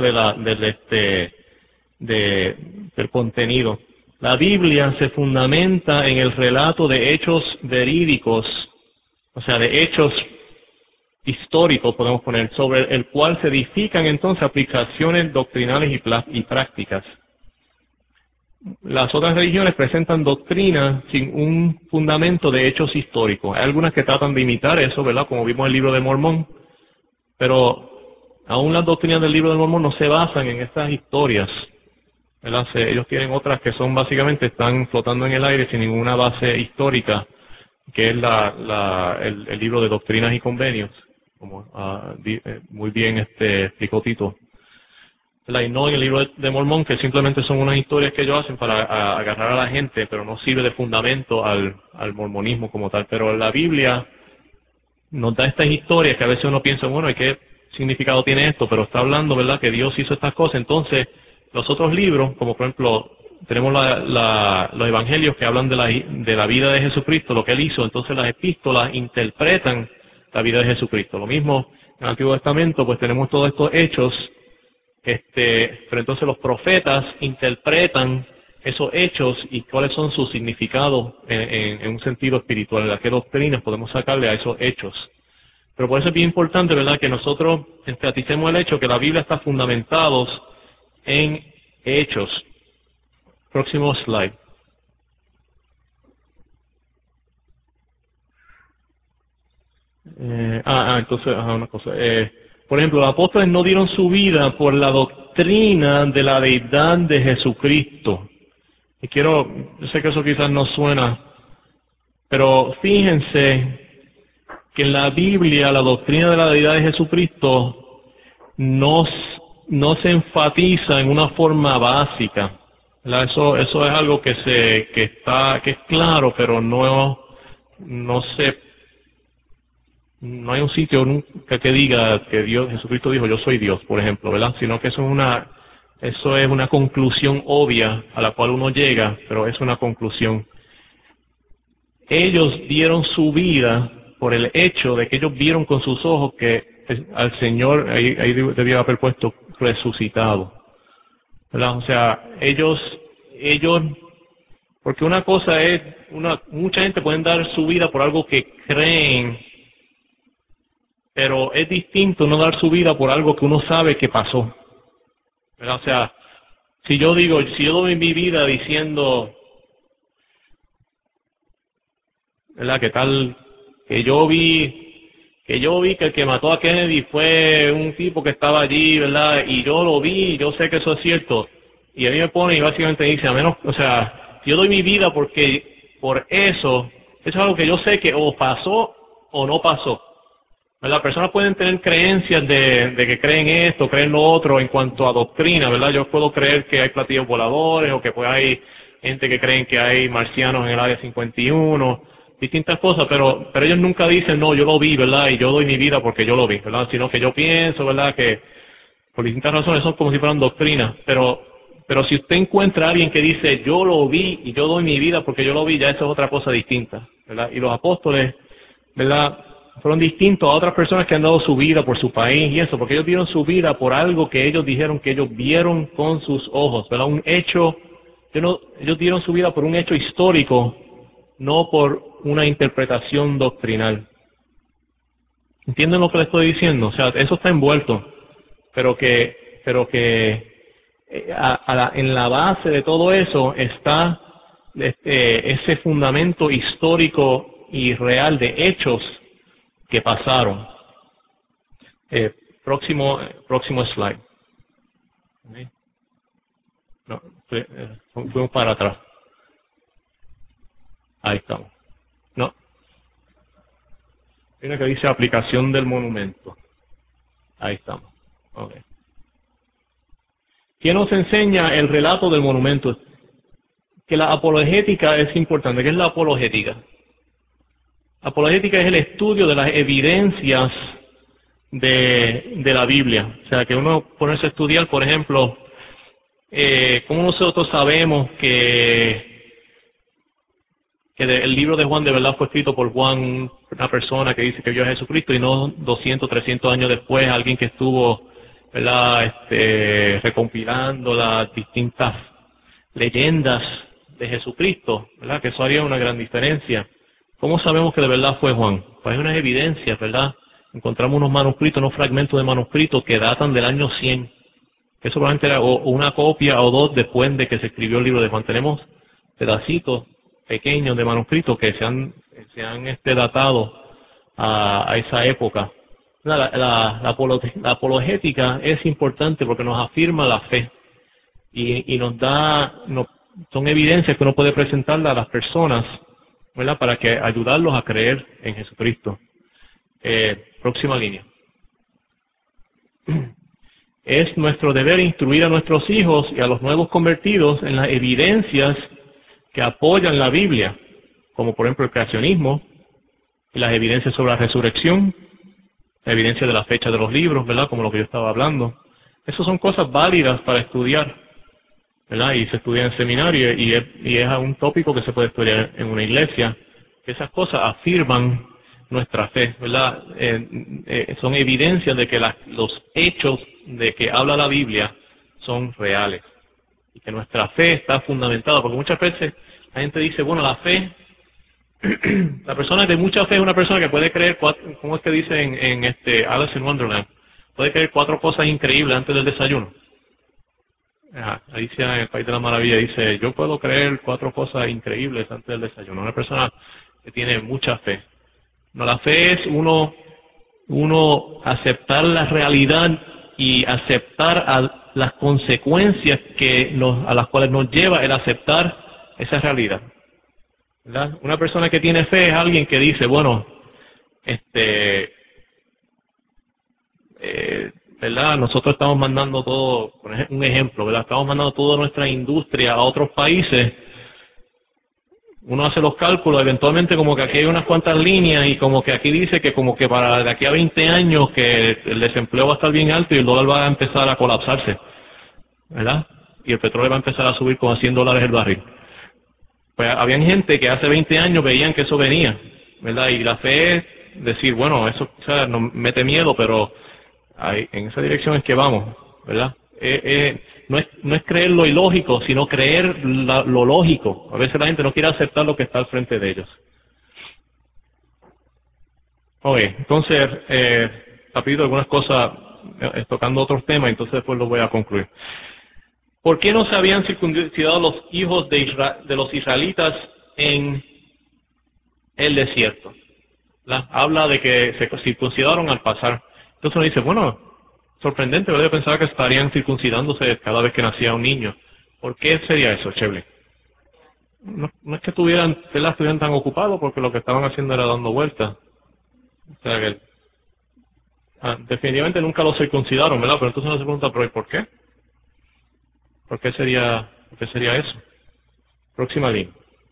del contenido. La Biblia se fundamenta en el relato de hechos verídicos, o sea, de hechos históricos, podemos poner, sobre el cual se edifican entonces aplicaciones doctrinales y prácticas. las otras religiones presentan doctrinas sin un fundamento de hechos históricos. Hay algunas que tratan de imitar eso, ¿verdad? Como vimos en el libro de Mormón, pero aún las doctrinas del libro de Mormón no se basan en estas historias, ¿verdad? Ellos tienen otras que son básicamente están flotando en el aire sin ninguna base histórica, que es el libro de Doctrinas y Convenios, como muy bien explicó Tito. Y no en el libro de Mormón, que simplemente son unas historias que ellos hacen para agarrar a la gente, pero no sirve de fundamento al mormonismo como tal. Pero la Biblia nos da estas historias que a veces uno piensa, bueno, ¿y qué significado tiene esto? Pero está hablando, ¿verdad?, que Dios hizo estas cosas. Entonces, los otros libros, como por ejemplo, tenemos los evangelios que hablan de la vida de Jesucristo, lo que Él hizo. Entonces, las epístolas interpretan la vida de Jesucristo. Lo mismo en el Antiguo Testamento, pues tenemos todos estos hechos. Pero entonces los profetas interpretan esos hechos y cuáles son sus significados en un sentido espiritual, qué doctrinas podemos sacarle a esos hechos. Pero por eso es bien importante, ¿verdad?, que nosotros enfaticemos el hecho que la Biblia está fundamentada en hechos. Próximo slide. Entonces, una cosa. Por ejemplo, los apóstoles no dieron su vida por la doctrina de la deidad de Jesucristo. Y yo sé que eso quizás no suena, pero fíjense que en la Biblia la doctrina de la deidad de Jesucristo no, no se enfatiza en una forma básica, ¿verdad? Eso es algo que es claro, pero no no hay un sitio nunca que diga que Jesucristo dijo yo soy Dios, por ejemplo, ¿verdad? Sino que eso es una conclusión obvia a la cual uno llega, pero es una conclusión. Ellos dieron su vida por el hecho de que ellos vieron con sus ojos que al Señor, ahí debía haber puesto resucitado, ¿verdad? O sea, ellos, porque una cosa es, mucha gente puede dar su vida por algo que creen, pero es distinto no dar su vida por algo que uno sabe que pasó, ¿verdad? O sea, si yo doy mi vida diciendo, ¿verdad?, que yo vi que el que mató a Kennedy fue un tipo que estaba allí, ¿verdad? Y yo lo vi, y yo sé que eso es cierto. Y a mí me pone y básicamente dice, o sea, si yo doy mi vida por eso es algo que yo sé que o pasó o no pasó. Las personas pueden tener creencias de que creen esto, creen lo otro en cuanto a doctrina, ¿verdad? Yo puedo creer que hay platillos voladores o que pues hay gente que creen que hay marcianos en el área 51, distintas cosas, pero ellos nunca dicen, no, yo lo vi, ¿verdad? Y yo doy mi vida porque yo lo vi, ¿verdad? Sino que yo pienso, ¿verdad?, que por distintas razones son como si fueran doctrinas, pero si usted encuentra a alguien que dice, yo lo vi y yo doy mi vida porque yo lo vi, ya eso es otra cosa distinta, ¿verdad? Y los apóstoles, ¿verdad?, fueron distintos a otras personas que han dado su vida por su país y eso, porque ellos dieron su vida por algo que ellos dijeron que ellos vieron con sus ojos, ¿verdad? Un hecho, ellos dieron su vida por un hecho histórico, no por una interpretación doctrinal. ¿Entienden lo que les estoy diciendo? O sea, eso está envuelto, pero que en la base de todo eso está ese fundamento histórico y real de hechos que pasaron. Próximo slide. No, fuimos para atrás. Ahí estamos. No. Tiene que dice aplicación del monumento. Ahí estamos. Okay. ¿Qué nos enseña el relato del monumento? Que la apologética es importante. ¿Qué es la apologética? Apologética es el estudio de las evidencias de la Biblia. O sea, que uno ponerse a estudiar, por ejemplo, ¿cómo nosotros sabemos que el libro de Juan de verdad fue escrito por Juan, una persona que dice que vio a Jesucristo, y no 200, 300 años después, alguien que estuvo, ¿verdad?, recompilando las distintas leyendas de Jesucristo, ¿verdad?, que eso haría una gran diferencia. ¿Cómo sabemos que de verdad fue Juan? Pues hay unas evidencias, ¿verdad? Encontramos unos manuscritos, unos fragmentos de manuscritos que datan del año 100, Eso probablemente era o una copia o dos después de que se escribió el libro de Juan. Tenemos pedacitos pequeños de manuscritos que se han datado a esa época. La apologética es importante porque nos afirma la fe y son evidencias que uno puede presentarle a las personas, ¿verdad? Para que ayudarlos a creer en Jesucristo. Próxima línea. Es nuestro deber instruir a nuestros hijos y a los nuevos convertidos en las evidencias que apoyan la Biblia, como por ejemplo el creacionismo, y las evidencias sobre la resurrección, la evidencia de la fecha de los libros, ¿verdad? Como lo que yo estaba hablando. Esas son cosas válidas para estudiar, ¿verdad? Y se estudia en seminario y es un tópico que se puede estudiar en una iglesia. Esas cosas afirman nuestra fe, ¿verdad? Son evidencias de que los hechos de que habla la Biblia son reales y que nuestra fe está fundamentada, porque muchas veces la gente dice, bueno, la fe, la persona de mucha fe es una persona que puede creer, ¿cómo es que dice en Alice in Wonderland? Puede creer 4 cosas increíbles antes del desayuno. Ahí dice en el País de la Maravilla, dice, yo puedo creer 4 cosas increíbles antes del desayuno. Una persona que tiene mucha fe. No, la fe es uno aceptar la realidad y aceptar las consecuencias a las cuales nos lleva el aceptar esa realidad, ¿verdad? Una persona que tiene fe es alguien que dice, bueno, ¿verdad? Nosotros estamos mandando todo, un ejemplo, ¿verdad? Estamos mandando toda nuestra industria a otros países. Uno hace los cálculos, eventualmente como que aquí hay unas cuantas líneas y como que aquí dice que como que para de aquí a 20 años que el desempleo va a estar bien alto y el dólar va a empezar a colapsarse, ¿verdad? Y el petróleo va a empezar a subir como a $100 el barril. Pues habían gente que hace 20 años veían que eso venía, ¿verdad? Y la fe es decir, bueno, eso nos mete miedo, pero en esa dirección es que vamos, ¿verdad? No es creer lo ilógico, sino creer lo lógico. A veces la gente no quiere aceptar lo que está al frente de ellos. Ok, entonces, rápido algunas cosas, tocando otros temas, entonces después los voy a concluir. ¿Por qué no se habían circuncidado los hijos de los israelitas en el desierto? Habla de que se circuncidaron al pasar. Entonces uno dice, bueno, sorprendente, ¿verdad? Yo pensaba que estarían circuncidándose cada vez que nacía un niño. ¿Por qué sería eso, Chevley? No es que estuvieran tan ocupados, porque lo que estaban haciendo era dando vueltas. O sea que definitivamente nunca los circuncidaron, ¿verdad? Pero entonces uno se pregunta, ¿pero por qué? ¿Por qué sería eso? Próxima línea.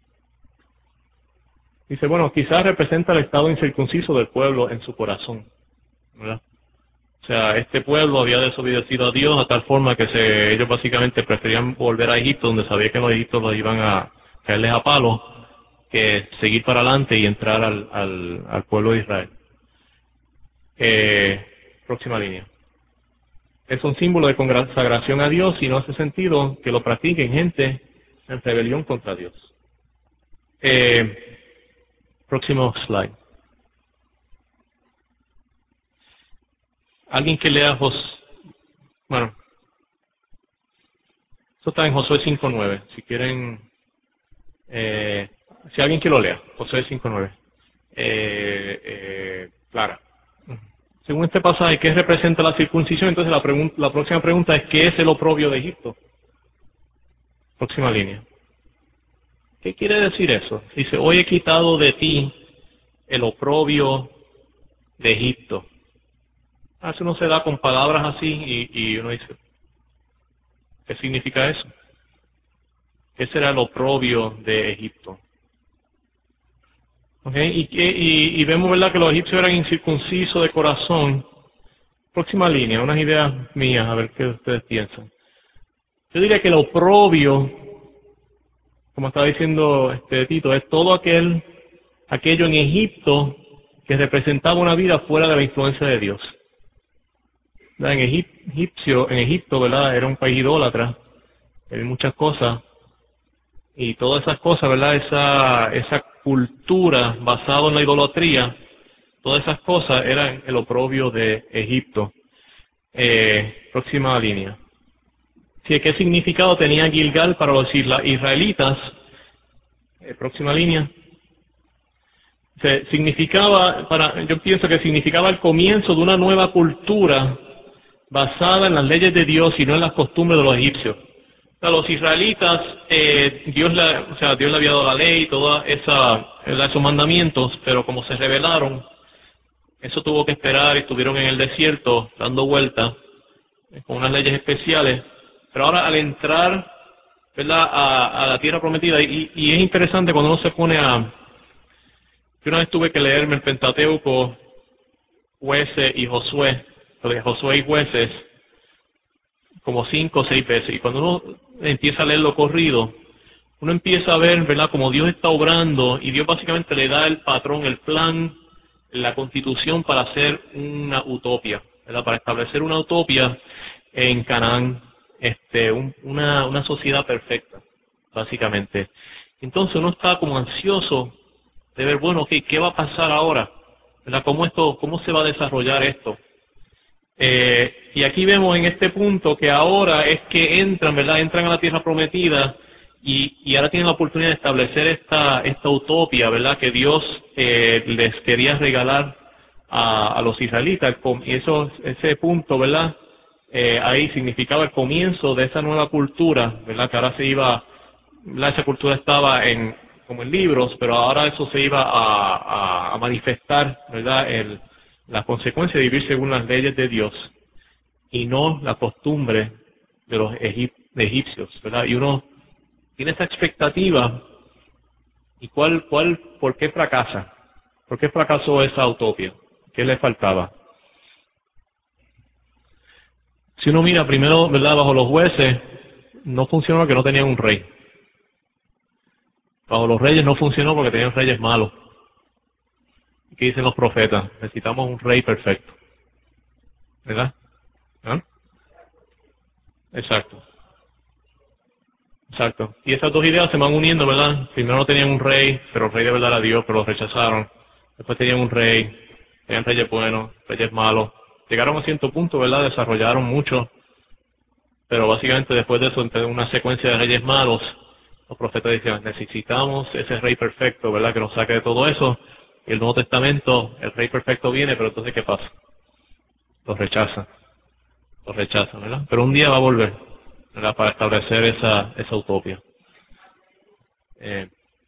Dice, bueno, quizás representa el estado incircunciso del pueblo en su corazón, ¿verdad? O sea, este pueblo había desobedecido a Dios a tal forma que ellos básicamente preferían volver a Egipto, donde sabía que los egipcios los iban a caerles a palos, que seguir para adelante y entrar al pueblo de Israel. Próxima línea. Es un símbolo de consagración a Dios y no hace sentido que lo practiquen gente en rebelión contra Dios. Próximo slide. Alguien que lea bueno, esto está en Josué 5.9. Si quieren, si alguien que lo lea, Josué 5.9. Clara. Según este pasaje, ¿qué representa la circuncisión? Entonces la próxima pregunta es, ¿qué es el oprobio de Egipto? Próxima línea. ¿Qué quiere decir eso? Dice, hoy he quitado de ti el oprobio de Egipto. A veces uno se da con palabras así y uno dice, ¿qué significa eso? ¿Qué será el oprobio de Egipto? ¿Okay? Y vemos, ¿verdad?, que los egipcios eran incircuncisos de corazón. Próxima línea, unas ideas mías, a ver qué ustedes piensan. Yo diría que el oprobio, como estaba diciendo Tito, es todo aquello en Egipto que representaba una vida fuera de la influencia de Dios. En Egipto, ¿verdad?, era un país idólatra, hay muchas cosas, y todas esas cosas, ¿verdad?, esa cultura basada en la idolatría, todas esas cosas eran el oprobio de Egipto. Próxima línea. Sí, ¿qué significado tenía Gilgal para los israelitas? Próxima línea. Yo pienso que significaba el comienzo de una nueva cultura basada en las leyes de Dios y no en las costumbres de los egipcios. A los israelitas, Dios le había dado la ley y todos esos mandamientos, pero como se rebelaron, eso tuvo que esperar y estuvieron en el desierto dando vueltas con unas leyes especiales. Pero ahora al entrar, ¿verdad?, a la tierra prometida, y es interesante cuando uno se pone yo una vez tuve que leerme el Pentateuco, Jueces y Josué, de Josué y Jueces, como 5 o 6 veces. Y cuando uno empieza a leerlo corrido, uno empieza a ver, ¿verdad?, como Dios está obrando y Dios básicamente le da el patrón, el plan, la constitución para hacer una utopía, ¿verdad?, para establecer una utopía en Canaán, una sociedad perfecta, básicamente. Entonces uno está como ansioso de ver, bueno, ¿qué va a pasar ahora? ¿Verdad? ¿Cómo se va a desarrollar esto? Y aquí vemos en este punto que ahora es que entran, ¿verdad? Entran a la tierra prometida y ahora tienen la oportunidad de establecer esta utopía, ¿verdad?, que Dios les quería regalar a los israelitas. Y ese punto, ¿verdad?, ahí significaba el comienzo de esa nueva cultura, ¿verdad?, que ahora esa cultura estaba como en libros, pero ahora eso se iba a manifestar, ¿verdad?, la consecuencia de vivir según las leyes de Dios y no la costumbre de los egipcios, ¿verdad? Y uno tiene esa expectativa. ¿Y por qué fracasa? ¿Por qué fracasó esa utopía? ¿Qué le faltaba? Si uno mira primero, ¿verdad?, bajo los jueces, no funcionó porque no tenían un rey. Bajo los reyes no funcionó porque tenían reyes malos. ¿Qué dicen los profetas? Necesitamos un rey perfecto, ¿verdad? ¿Ah? Exacto. Exacto. Y esas dos ideas se van uniendo, ¿verdad? Primero no tenían un rey, pero el rey de verdad era Dios, pero lo rechazaron. Después tenían un rey, tenían reyes buenos, reyes malos. Llegaron a cierto punto, ¿verdad? Desarrollaron mucho, pero básicamente después de eso, entre una secuencia de reyes malos, los profetas decían, necesitamos ese rey perfecto, ¿verdad?, que nos saque de todo eso. Y el Nuevo Testamento, el rey perfecto viene, pero entonces, ¿qué pasa? Los rechazan, ¿verdad? Pero un día va a volver, ¿verdad?, para establecer esa utopía. Eh,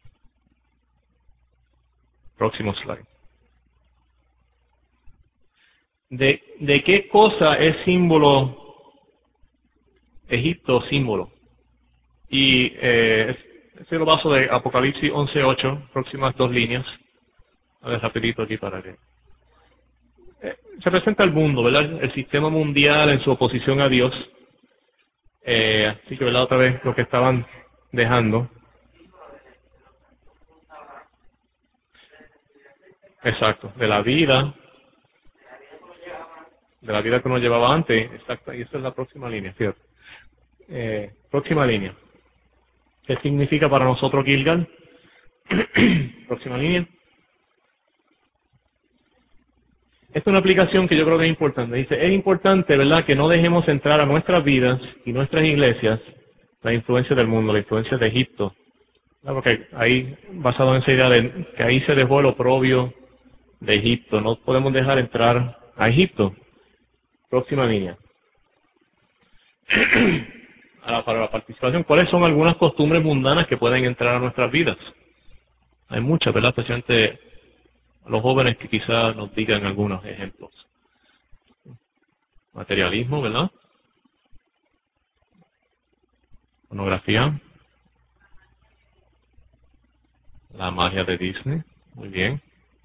Próximo slide. ¿De qué cosa es símbolo Egipto, símbolo? Y ese lo baso de Apocalipsis 11:8, próximas 2 líneas. A ver, rapidito aquí para que... se presenta el mundo, ¿verdad? El sistema mundial en su oposición a Dios. Así que, ¿verdad?, otra vez lo que estaban dejando. Exacto, de la vida que uno llevaba antes. Exacto, y esa es la próxima línea, ¿cierto? Próxima línea. ¿Qué significa para nosotros Gilgal? Próxima línea. Esta es una aplicación que yo creo que es importante. Dice, es importante, ¿verdad?, que no dejemos entrar a nuestras vidas y nuestras iglesias la influencia del mundo, la influencia de Egipto. ¿Verdad? Porque ahí, basado en esa idea de que ahí se dejó el oprobio de Egipto, no podemos dejar entrar a Egipto. Próxima línea. Ahora, para la participación, ¿cuáles son algunas costumbres mundanas que pueden entrar a nuestras vidas? Hay muchas, ¿verdad? Especialmente los jóvenes que quizás nos digan algunos ejemplos. Materialismo, ¿verdad? Pornografía. La magia de Disney. Muy bien.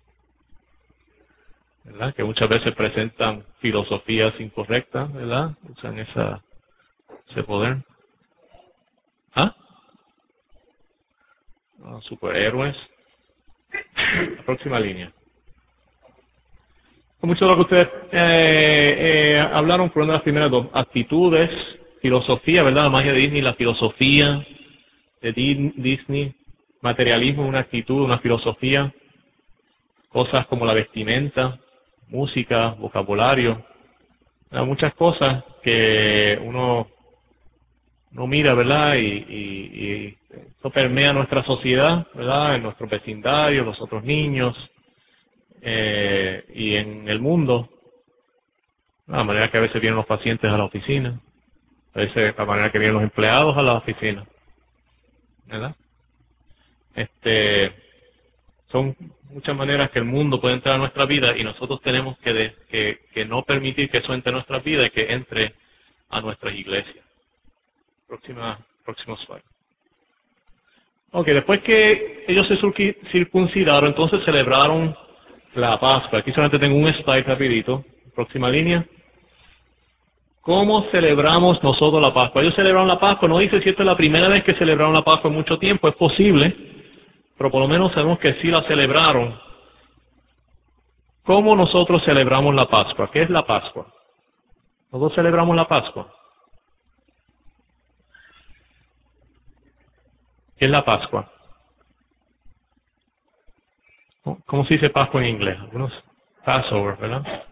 ¿Verdad? Que muchas veces presentan filosofías incorrectas, ¿verdad? Usan ese poder. ¿Ah? Superhéroes. La próxima línea. Mucho de lo que ustedes hablaron fueron de las primeras dos. Actitudes, filosofía, ¿verdad? La magia de Disney, la filosofía de Disney, materialismo, una actitud, una filosofía, cosas como la vestimenta, música, vocabulario, muchas cosas que uno no mira, ¿verdad? Y eso permea nuestra sociedad, ¿verdad? En nuestro vecindario, los otros niños y en el mundo. De la manera que a veces vienen los pacientes a la oficina, a veces de la manera que vienen los empleados a la oficina, ¿verdad? Son muchas maneras que el mundo puede entrar a nuestra vida y nosotros tenemos que no permitir que eso entre a nuestra vida y que entre a nuestras iglesias. Próximo slide. Ok, después que ellos se circuncidaron, entonces celebraron la Pascua. Aquí solamente tengo un slide rapidito. Próxima línea. ¿Cómo celebramos nosotros la Pascua? Ellos celebraron la Pascua, no dice si esta es la primera vez que celebraron la Pascua en mucho tiempo, es posible, pero por lo menos sabemos que sí la celebraron. ¿Cómo nosotros celebramos la Pascua? ¿Qué es la Pascua? Nosotros celebramos la Pascua. ¿Qué es la Pascua? ¿Cómo se dice Pascua en inglés? Algunos Passover, ¿verdad?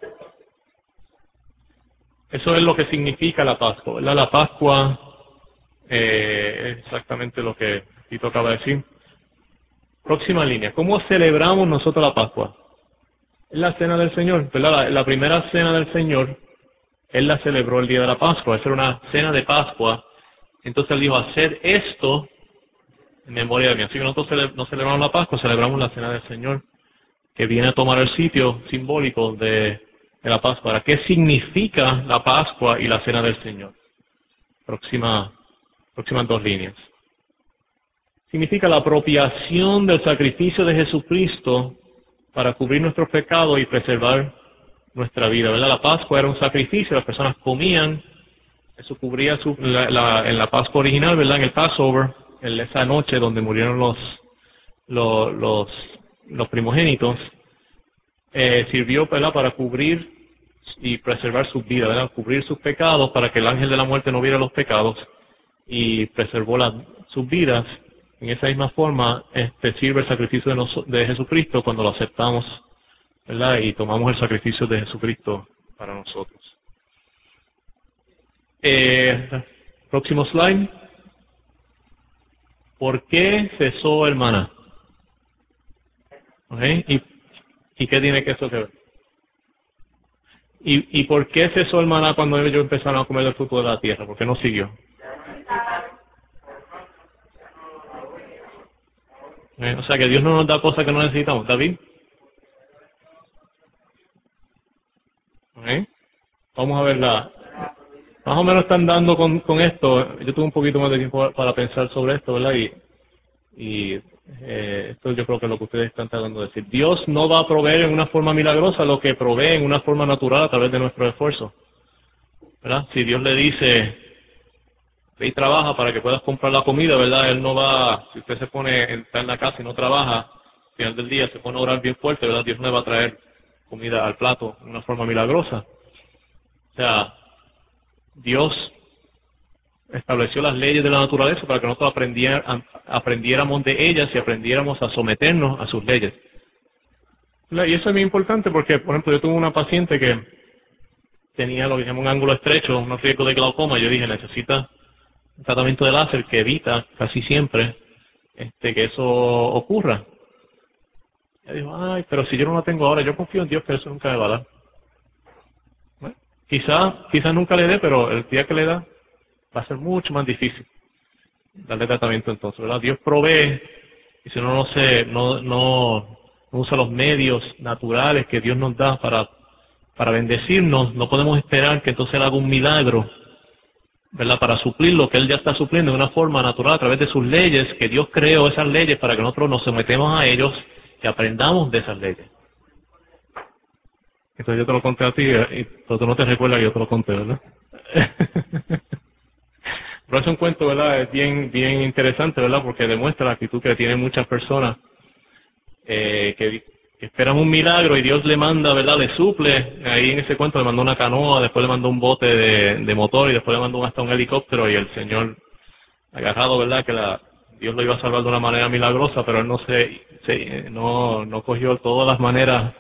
Eso es lo que significa la Pascua, ¿verdad? La Pascua es exactamente lo que Tito acaba de decir. Próxima línea. ¿Cómo celebramos nosotros la Pascua? Es la cena del Señor, ¿verdad? La primera cena del Señor, Él la celebró el día de la Pascua. Esa era una cena de Pascua. Entonces Él dijo, hacer esto en memoria de mí. Así que nosotros no celebramos la Pascua, celebramos la cena del Señor, que viene a tomar el sitio simbólico de la Pascua. Ahora, ¿qué significa la Pascua y la cena del Señor? Próximas dos líneas. Significa la apropiación del sacrificio de Jesucristo para cubrir nuestros pecados y preservar nuestra vida, ¿verdad? La Pascua era un sacrificio, las personas comían, eso cubría en la Pascua original, ¿verdad? En el Passover, en esa noche donde murieron los, los, los primogénitos, sirvió, ¿verdad? Para cubrir y preservar sus vidas, ¿verdad? Cubrir sus pecados para que el ángel de la muerte no viera los pecados y preservó sus vidas. En esa misma forma, sirve el sacrificio de Jesucristo cuando lo aceptamos, ¿verdad? Y tomamos el sacrificio de Jesucristo para nosotros. Próximo slide. ¿Por qué cesó el maná? ¿Okay? ¿Y qué tiene que eso que ver? ¿Y por qué cesó el maná cuando ellos empezaron a comer el fruto de la tierra? ¿Por qué no siguió? O sea que Dios no nos da cosas que no necesitamos. ¿David? ¿Okay? Vamos a verla. Más o menos están dando con esto. Yo tuve un poquito más de tiempo para pensar sobre esto, ¿verdad? Esto yo creo que es lo que ustedes están tratando de decir. Dios no va a proveer en una forma milagrosa lo que provee en una forma natural a través de nuestro esfuerzo, ¿verdad? Si Dios le dice, ve y trabaja para que puedas comprar la comida, ¿verdad? Él no va, si usted se pone, está en la casa y no trabaja, al final del día se pone a orar bien fuerte, ¿verdad? Dios no le va a traer comida al plato de una forma milagrosa. O sea, Dios estableció las leyes de la naturaleza para que nosotros aprendiéramos de ellas y aprendiéramos a someternos a sus leyes. Y eso es muy importante porque, por ejemplo, yo tuve una paciente que tenía lo que se llama un ángulo estrecho, un riesgo de glaucoma. Yo dije, necesita un tratamiento de láser que evita casi siempre que eso ocurra. Ella dijo, ay, pero si yo no lo tengo ahora, yo confío en Dios que eso nunca me va a dar. Bueno, quizá nunca le dé, pero el día que le da va a ser mucho más difícil darle tratamiento entonces, ¿verdad? Dios provee y si uno no usa los medios naturales que Dios nos da para bendecirnos, no podemos esperar que entonces Él haga un milagro, ¿verdad? Para suplir lo que Él ya está supliendo de una forma natural a través de sus leyes, que Dios creó esas leyes para que nosotros nos sometemos a ellos y aprendamos de esas leyes. Entonces yo te lo conté a ti, pero tú no te recuerdas que yo te lo conté, ¿verdad? Pero es un cuento, ¿verdad? Es bien interesante, ¿verdad? Porque demuestra la actitud que tienen muchas personas que esperan un milagro y Dios le manda, ¿verdad? Le suple. Ahí en ese cuento le mandó una canoa, después le mandó un bote de motor y después le mandó hasta un helicóptero y el Señor agarrado, ¿verdad? Que Dios lo iba a salvar de una manera milagrosa, pero él no cogió todas las maneras,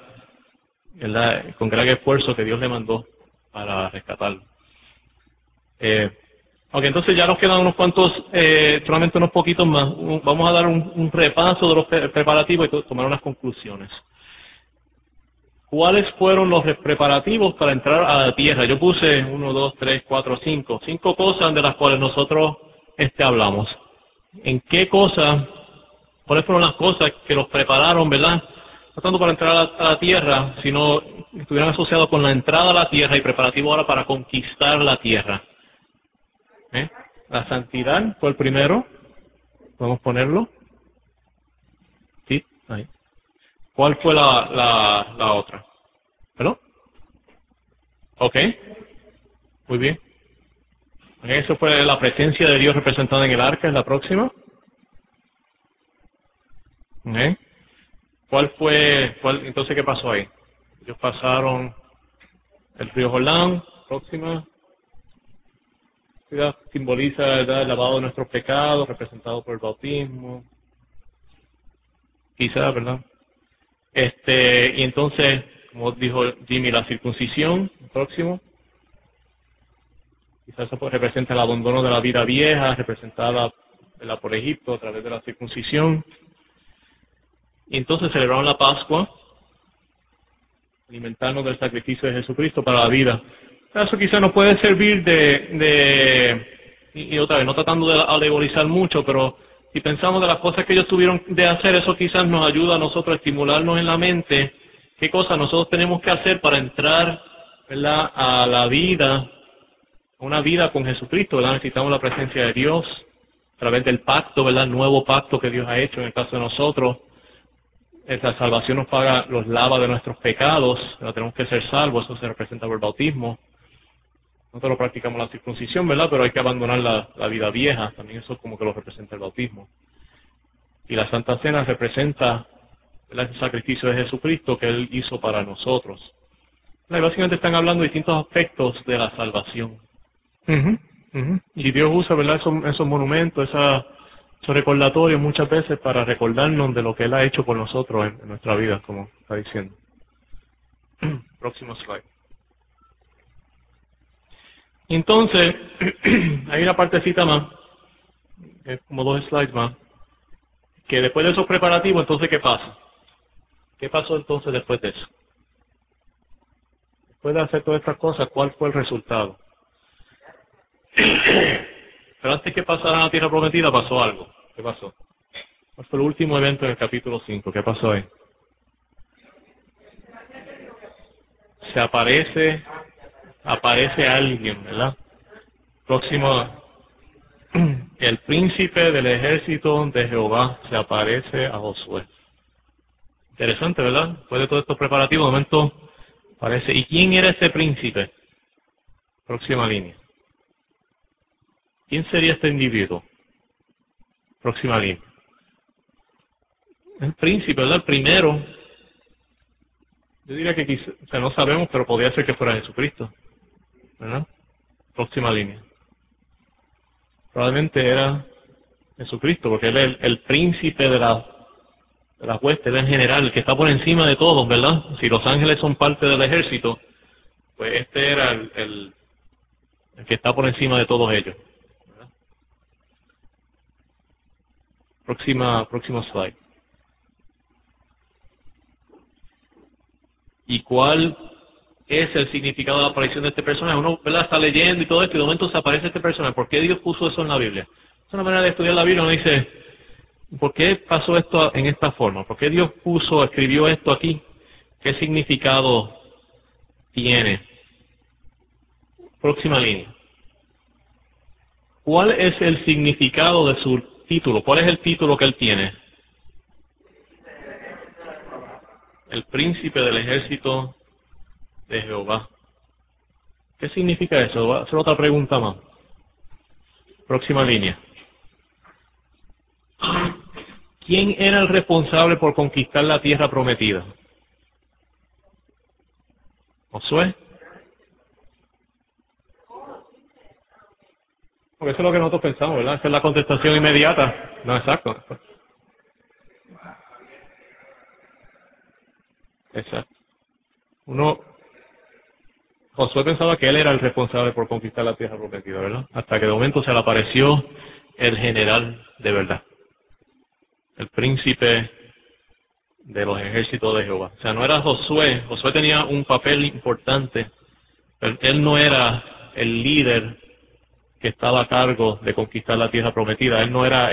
¿verdad? Con gran esfuerzo que Dios le mandó para rescatarlo. Ok, entonces ya nos quedan unos cuantos, solamente unos poquitos más. Vamos a dar un repaso de los preparativos y tomar unas conclusiones. ¿Cuáles fueron los preparativos para entrar a la tierra? Yo puse 1, 2, 3, 4, 5. 5 cosas de las cuales nosotros hablamos. ¿En qué cosas, cuáles fueron las cosas que los prepararon, verdad? No tanto para entrar a la tierra, sino que estuvieran asociados con la entrada a la tierra y preparativo ahora para conquistar la tierra. ¿Eh? La santidad fue el primero. Podemos ponerlo. Sí, ahí. ¿Cuál fue la otra? ¿Perdón? Ok, muy bien. Ok, eso fue la presencia de Dios representada en el arca, es la próxima. Ok. Entonces, ¿qué pasó ahí? Ellos pasaron el río Jordán, próxima. ¿Verdad? Simboliza, ¿verdad?, el lavado de nuestros pecados, representado por el bautismo. Quizás, ¿verdad? Y entonces, como dijo Jimmy, la circuncisión, próximo. Quizás eso representa el abandono de la vida vieja, representada, ¿verdad?, por Egipto a través de la circuncisión. Y entonces celebraron la Pascua, alimentarnos del sacrificio de Jesucristo para la vida. Eso quizás nos puede servir y otra vez, no tratando de alegorizar mucho, pero si pensamos de las cosas que ellos tuvieron de hacer, eso quizás nos ayuda a nosotros a estimularnos en la mente qué cosas nosotros tenemos que hacer para entrar, ¿verdad?, a la vida, una vida con Jesucristo, ¿verdad? Necesitamos la presencia de Dios a través del pacto, ¿verdad?, el nuevo pacto que Dios ha hecho en el caso de nosotros. Esa salvación nos paga, los lava de nuestros pecados, ¿verdad? Tenemos que ser salvos, eso se representa por el bautismo. Nosotros practicamos la circuncisión, ¿verdad? Pero hay que abandonar la vida vieja, también eso como que lo representa el bautismo. Y la Santa Cena representa, ¿verdad?, el sacrificio de Jesucristo que Él hizo para nosotros. Y básicamente están hablando de distintos aspectos de la salvación. Ujú, ujú. Y Dios usa, ¿verdad?, esos monumentos, esos recordatorios muchas veces para recordarnos de lo que Él ha hecho por nosotros en nuestra vida, como está diciendo. Próximo slide. Entonces, hay una partecita más, como 2 slides más, que después de esos preparativos, entonces, ¿qué pasa? ¿Qué pasó entonces después de eso? Después de hacer todas estas cosas, ¿cuál fue el resultado? Pero antes que pasara a la tierra prometida, pasó algo. ¿Qué pasó? ¿Cuál fue el último evento en el capítulo 5? ¿Qué pasó ahí? Se aparece alguien, ¿verdad? Próximo, el príncipe del ejército de Jehová se aparece a Josué. Interesante, ¿verdad? Después de todos estos preparativos, de momento aparece. ¿Y quién era ese príncipe? Próxima línea. ¿Quién sería este individuo? Próxima línea. El príncipe, ¿verdad? El primero. Yo diría que quizá, o sea, no sabemos, pero podría ser que fuera Jesucristo, ¿verdad? Próxima línea. Probablemente era Jesucristo, porque él es el príncipe de la hueste, él en general, el que está por encima de todos, ¿verdad? Si los ángeles son parte del ejército, pues este era el que está por encima de todos ellos, ¿verdad? Próximo slide. ¿Y cuál es el significado de la aparición de este personaje? Uno, ¿verdad?, está leyendo y todo esto, y de momento se aparece este personaje. ¿Por qué Dios puso eso en la Biblia? Es una manera de estudiar la Biblia. Uno dice, ¿por qué pasó esto en esta forma? ¿Por qué Dios escribió esto aquí? ¿Qué significado tiene? Próxima línea. ¿Cuál es el significado de su título? ¿Cuál es el título que él tiene? El príncipe del ejército de Jehová. ¿Qué significa eso? Voy a hacer otra pregunta más. Próxima línea. ¿Quién era el responsable por conquistar la tierra prometida? ¿Josué? Porque eso es lo que nosotros pensamos, ¿verdad? Esa es la contestación inmediata. No, exacto. Exacto. Uno, Josué pensaba que él era el responsable por conquistar la tierra prometida, ¿verdad? Hasta que de momento se le apareció el general de verdad, el príncipe de los ejércitos de Jehová. O sea, no era Josué. Josué tenía un papel importante, pero él no era el líder que estaba a cargo de conquistar la tierra prometida. Él no era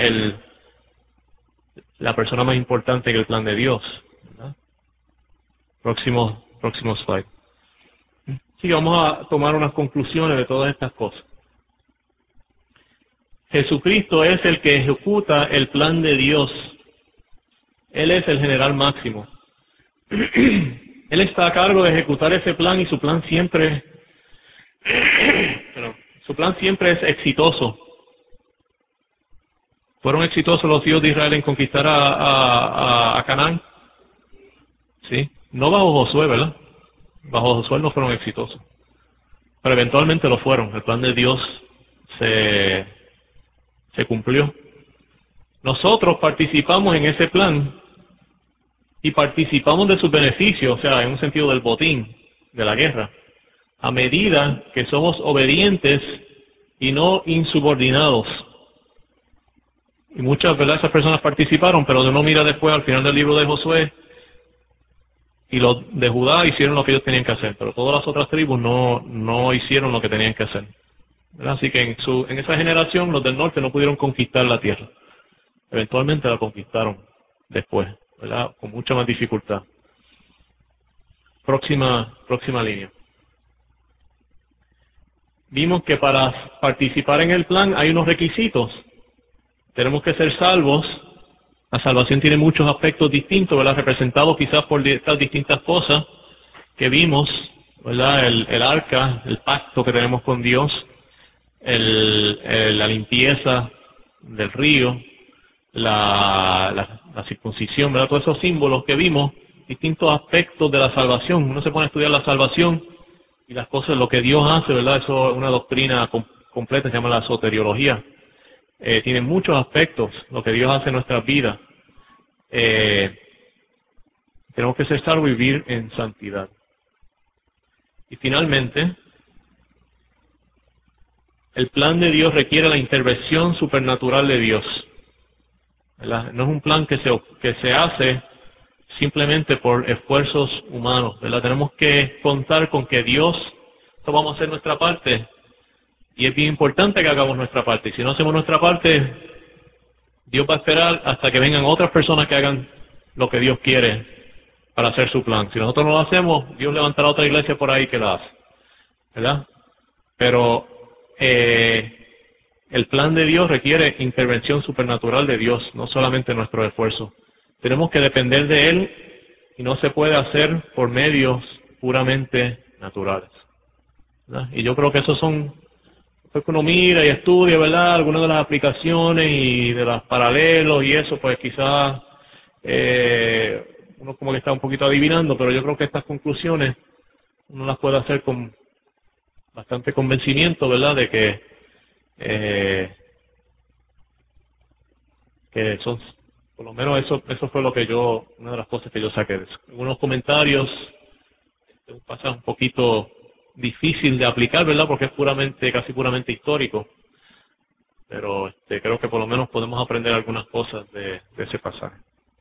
la persona más importante en el plan de Dios, ¿verdad? Próximo slide. Así que vamos a tomar unas conclusiones de todas estas cosas. Jesucristo es el que ejecuta el plan de Dios. Él es el general máximo. Él está a cargo de ejecutar ese plan y su plan siempre, su plan siempre es exitoso. ¿Fueron exitosos los hijos de Israel en conquistar a Canaán? Sí. No bajo Josué, ¿verdad? Bajo Josué no fueron exitosos. Pero eventualmente lo fueron. El plan de Dios se cumplió. Nosotros participamos en ese plan y participamos de sus beneficios, o sea, en un sentido del botín, de la guerra, a medida que somos obedientes y no insubordinados. Y muchas, ¿verdad?, esas personas participaron, pero uno mira después al final del libro de Josué y los de Judá hicieron lo que ellos tenían que hacer, pero todas las otras tribus no hicieron lo que tenían que hacer, ¿verdad? Así que en esa generación los del norte no pudieron conquistar la tierra. Eventualmente la conquistaron después, ¿verdad?, con mucha más dificultad. Próxima línea. Vimos que para participar en el plan hay unos requisitos. Tenemos que ser salvos. La salvación tiene muchos aspectos distintos, ¿verdad?, representados quizás por estas distintas cosas que vimos, ¿verdad? El arca, el pacto que tenemos con Dios, la limpieza del río, la circuncisión, ¿verdad? Todos esos símbolos que vimos, distintos aspectos de la salvación. Uno se pone a estudiar la salvación y las cosas, lo que Dios hace, ¿verdad? Eso es una doctrina completa, se llama la soteriología. Tiene muchos aspectos, lo que Dios hace en nuestras vidas. Tenemos que ser salvos y vivir en santidad. Y finalmente, el plan de Dios requiere la intervención supernatural de Dios, ¿verdad? No es un plan que se hace simplemente por esfuerzos humanos, ¿verdad? Tenemos que contar con que Dios, vamos a hacer nuestra parte, y es bien importante que hagamos nuestra parte. Y si no hacemos nuestra parte, Dios va a esperar hasta que vengan otras personas que hagan lo que Dios quiere para hacer su plan. Si nosotros no lo hacemos, Dios levantará otra iglesia por ahí que la hace, ¿verdad? Pero el plan de Dios requiere intervención supernatural de Dios, no solamente nuestro esfuerzo. Tenemos que depender de Él y no se puede hacer por medios puramente naturales, ¿verdad? Y yo creo que esos son, después que uno mira y estudia, ¿verdad?, algunas de las aplicaciones y de los paralelos y eso, pues quizás uno como que está un poquito adivinando, pero yo creo que estas conclusiones uno las puede hacer con bastante convencimiento, ¿verdad?, de que son, por lo menos eso fue una de las cosas que yo saqué de eso. Algunos comentarios, un pasaje un poquito difícil de aplicar, ¿verdad?, porque es casi puramente histórico, pero creo que por lo menos podemos aprender algunas cosas de ese pasaje.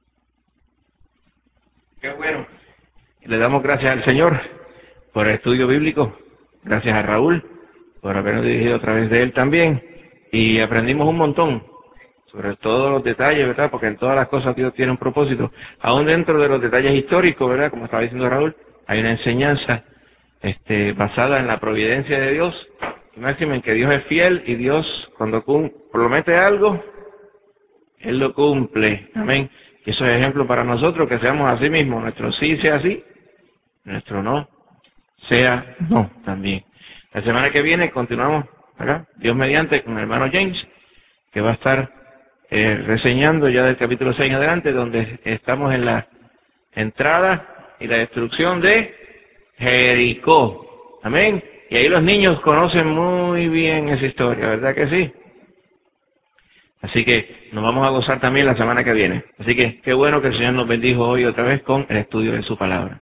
Qué bueno. Le damos gracias al Señor por el estudio bíblico. Gracias a Raúl por habernos dirigido a través de él también. Y aprendimos un montón sobre todos los detalles, ¿verdad? Porque en todas las cosas Dios tiene un propósito. Aún dentro de los detalles históricos, ¿verdad?, como estaba diciendo Raúl, hay una enseñanza basada en la providencia de Dios. Y máximo en que Dios es fiel y Dios cuando promete algo, Él lo cumple. Amén. Y eso es ejemplo para nosotros, que seamos así mismos. Nuestro sí sea sí, nuestro no sea no también. La semana que viene continuamos, ¿verdad?, Dios mediante, con el hermano James, que va a estar reseñando ya del capítulo 6 en adelante, donde estamos en la entrada y la destrucción de Jericó. Amén. Y ahí los niños conocen muy bien esa historia, ¿verdad que sí? Así que nos vamos a gozar también la semana que viene. Así que qué bueno que el Señor nos bendijo hoy otra vez con el estudio de su palabra.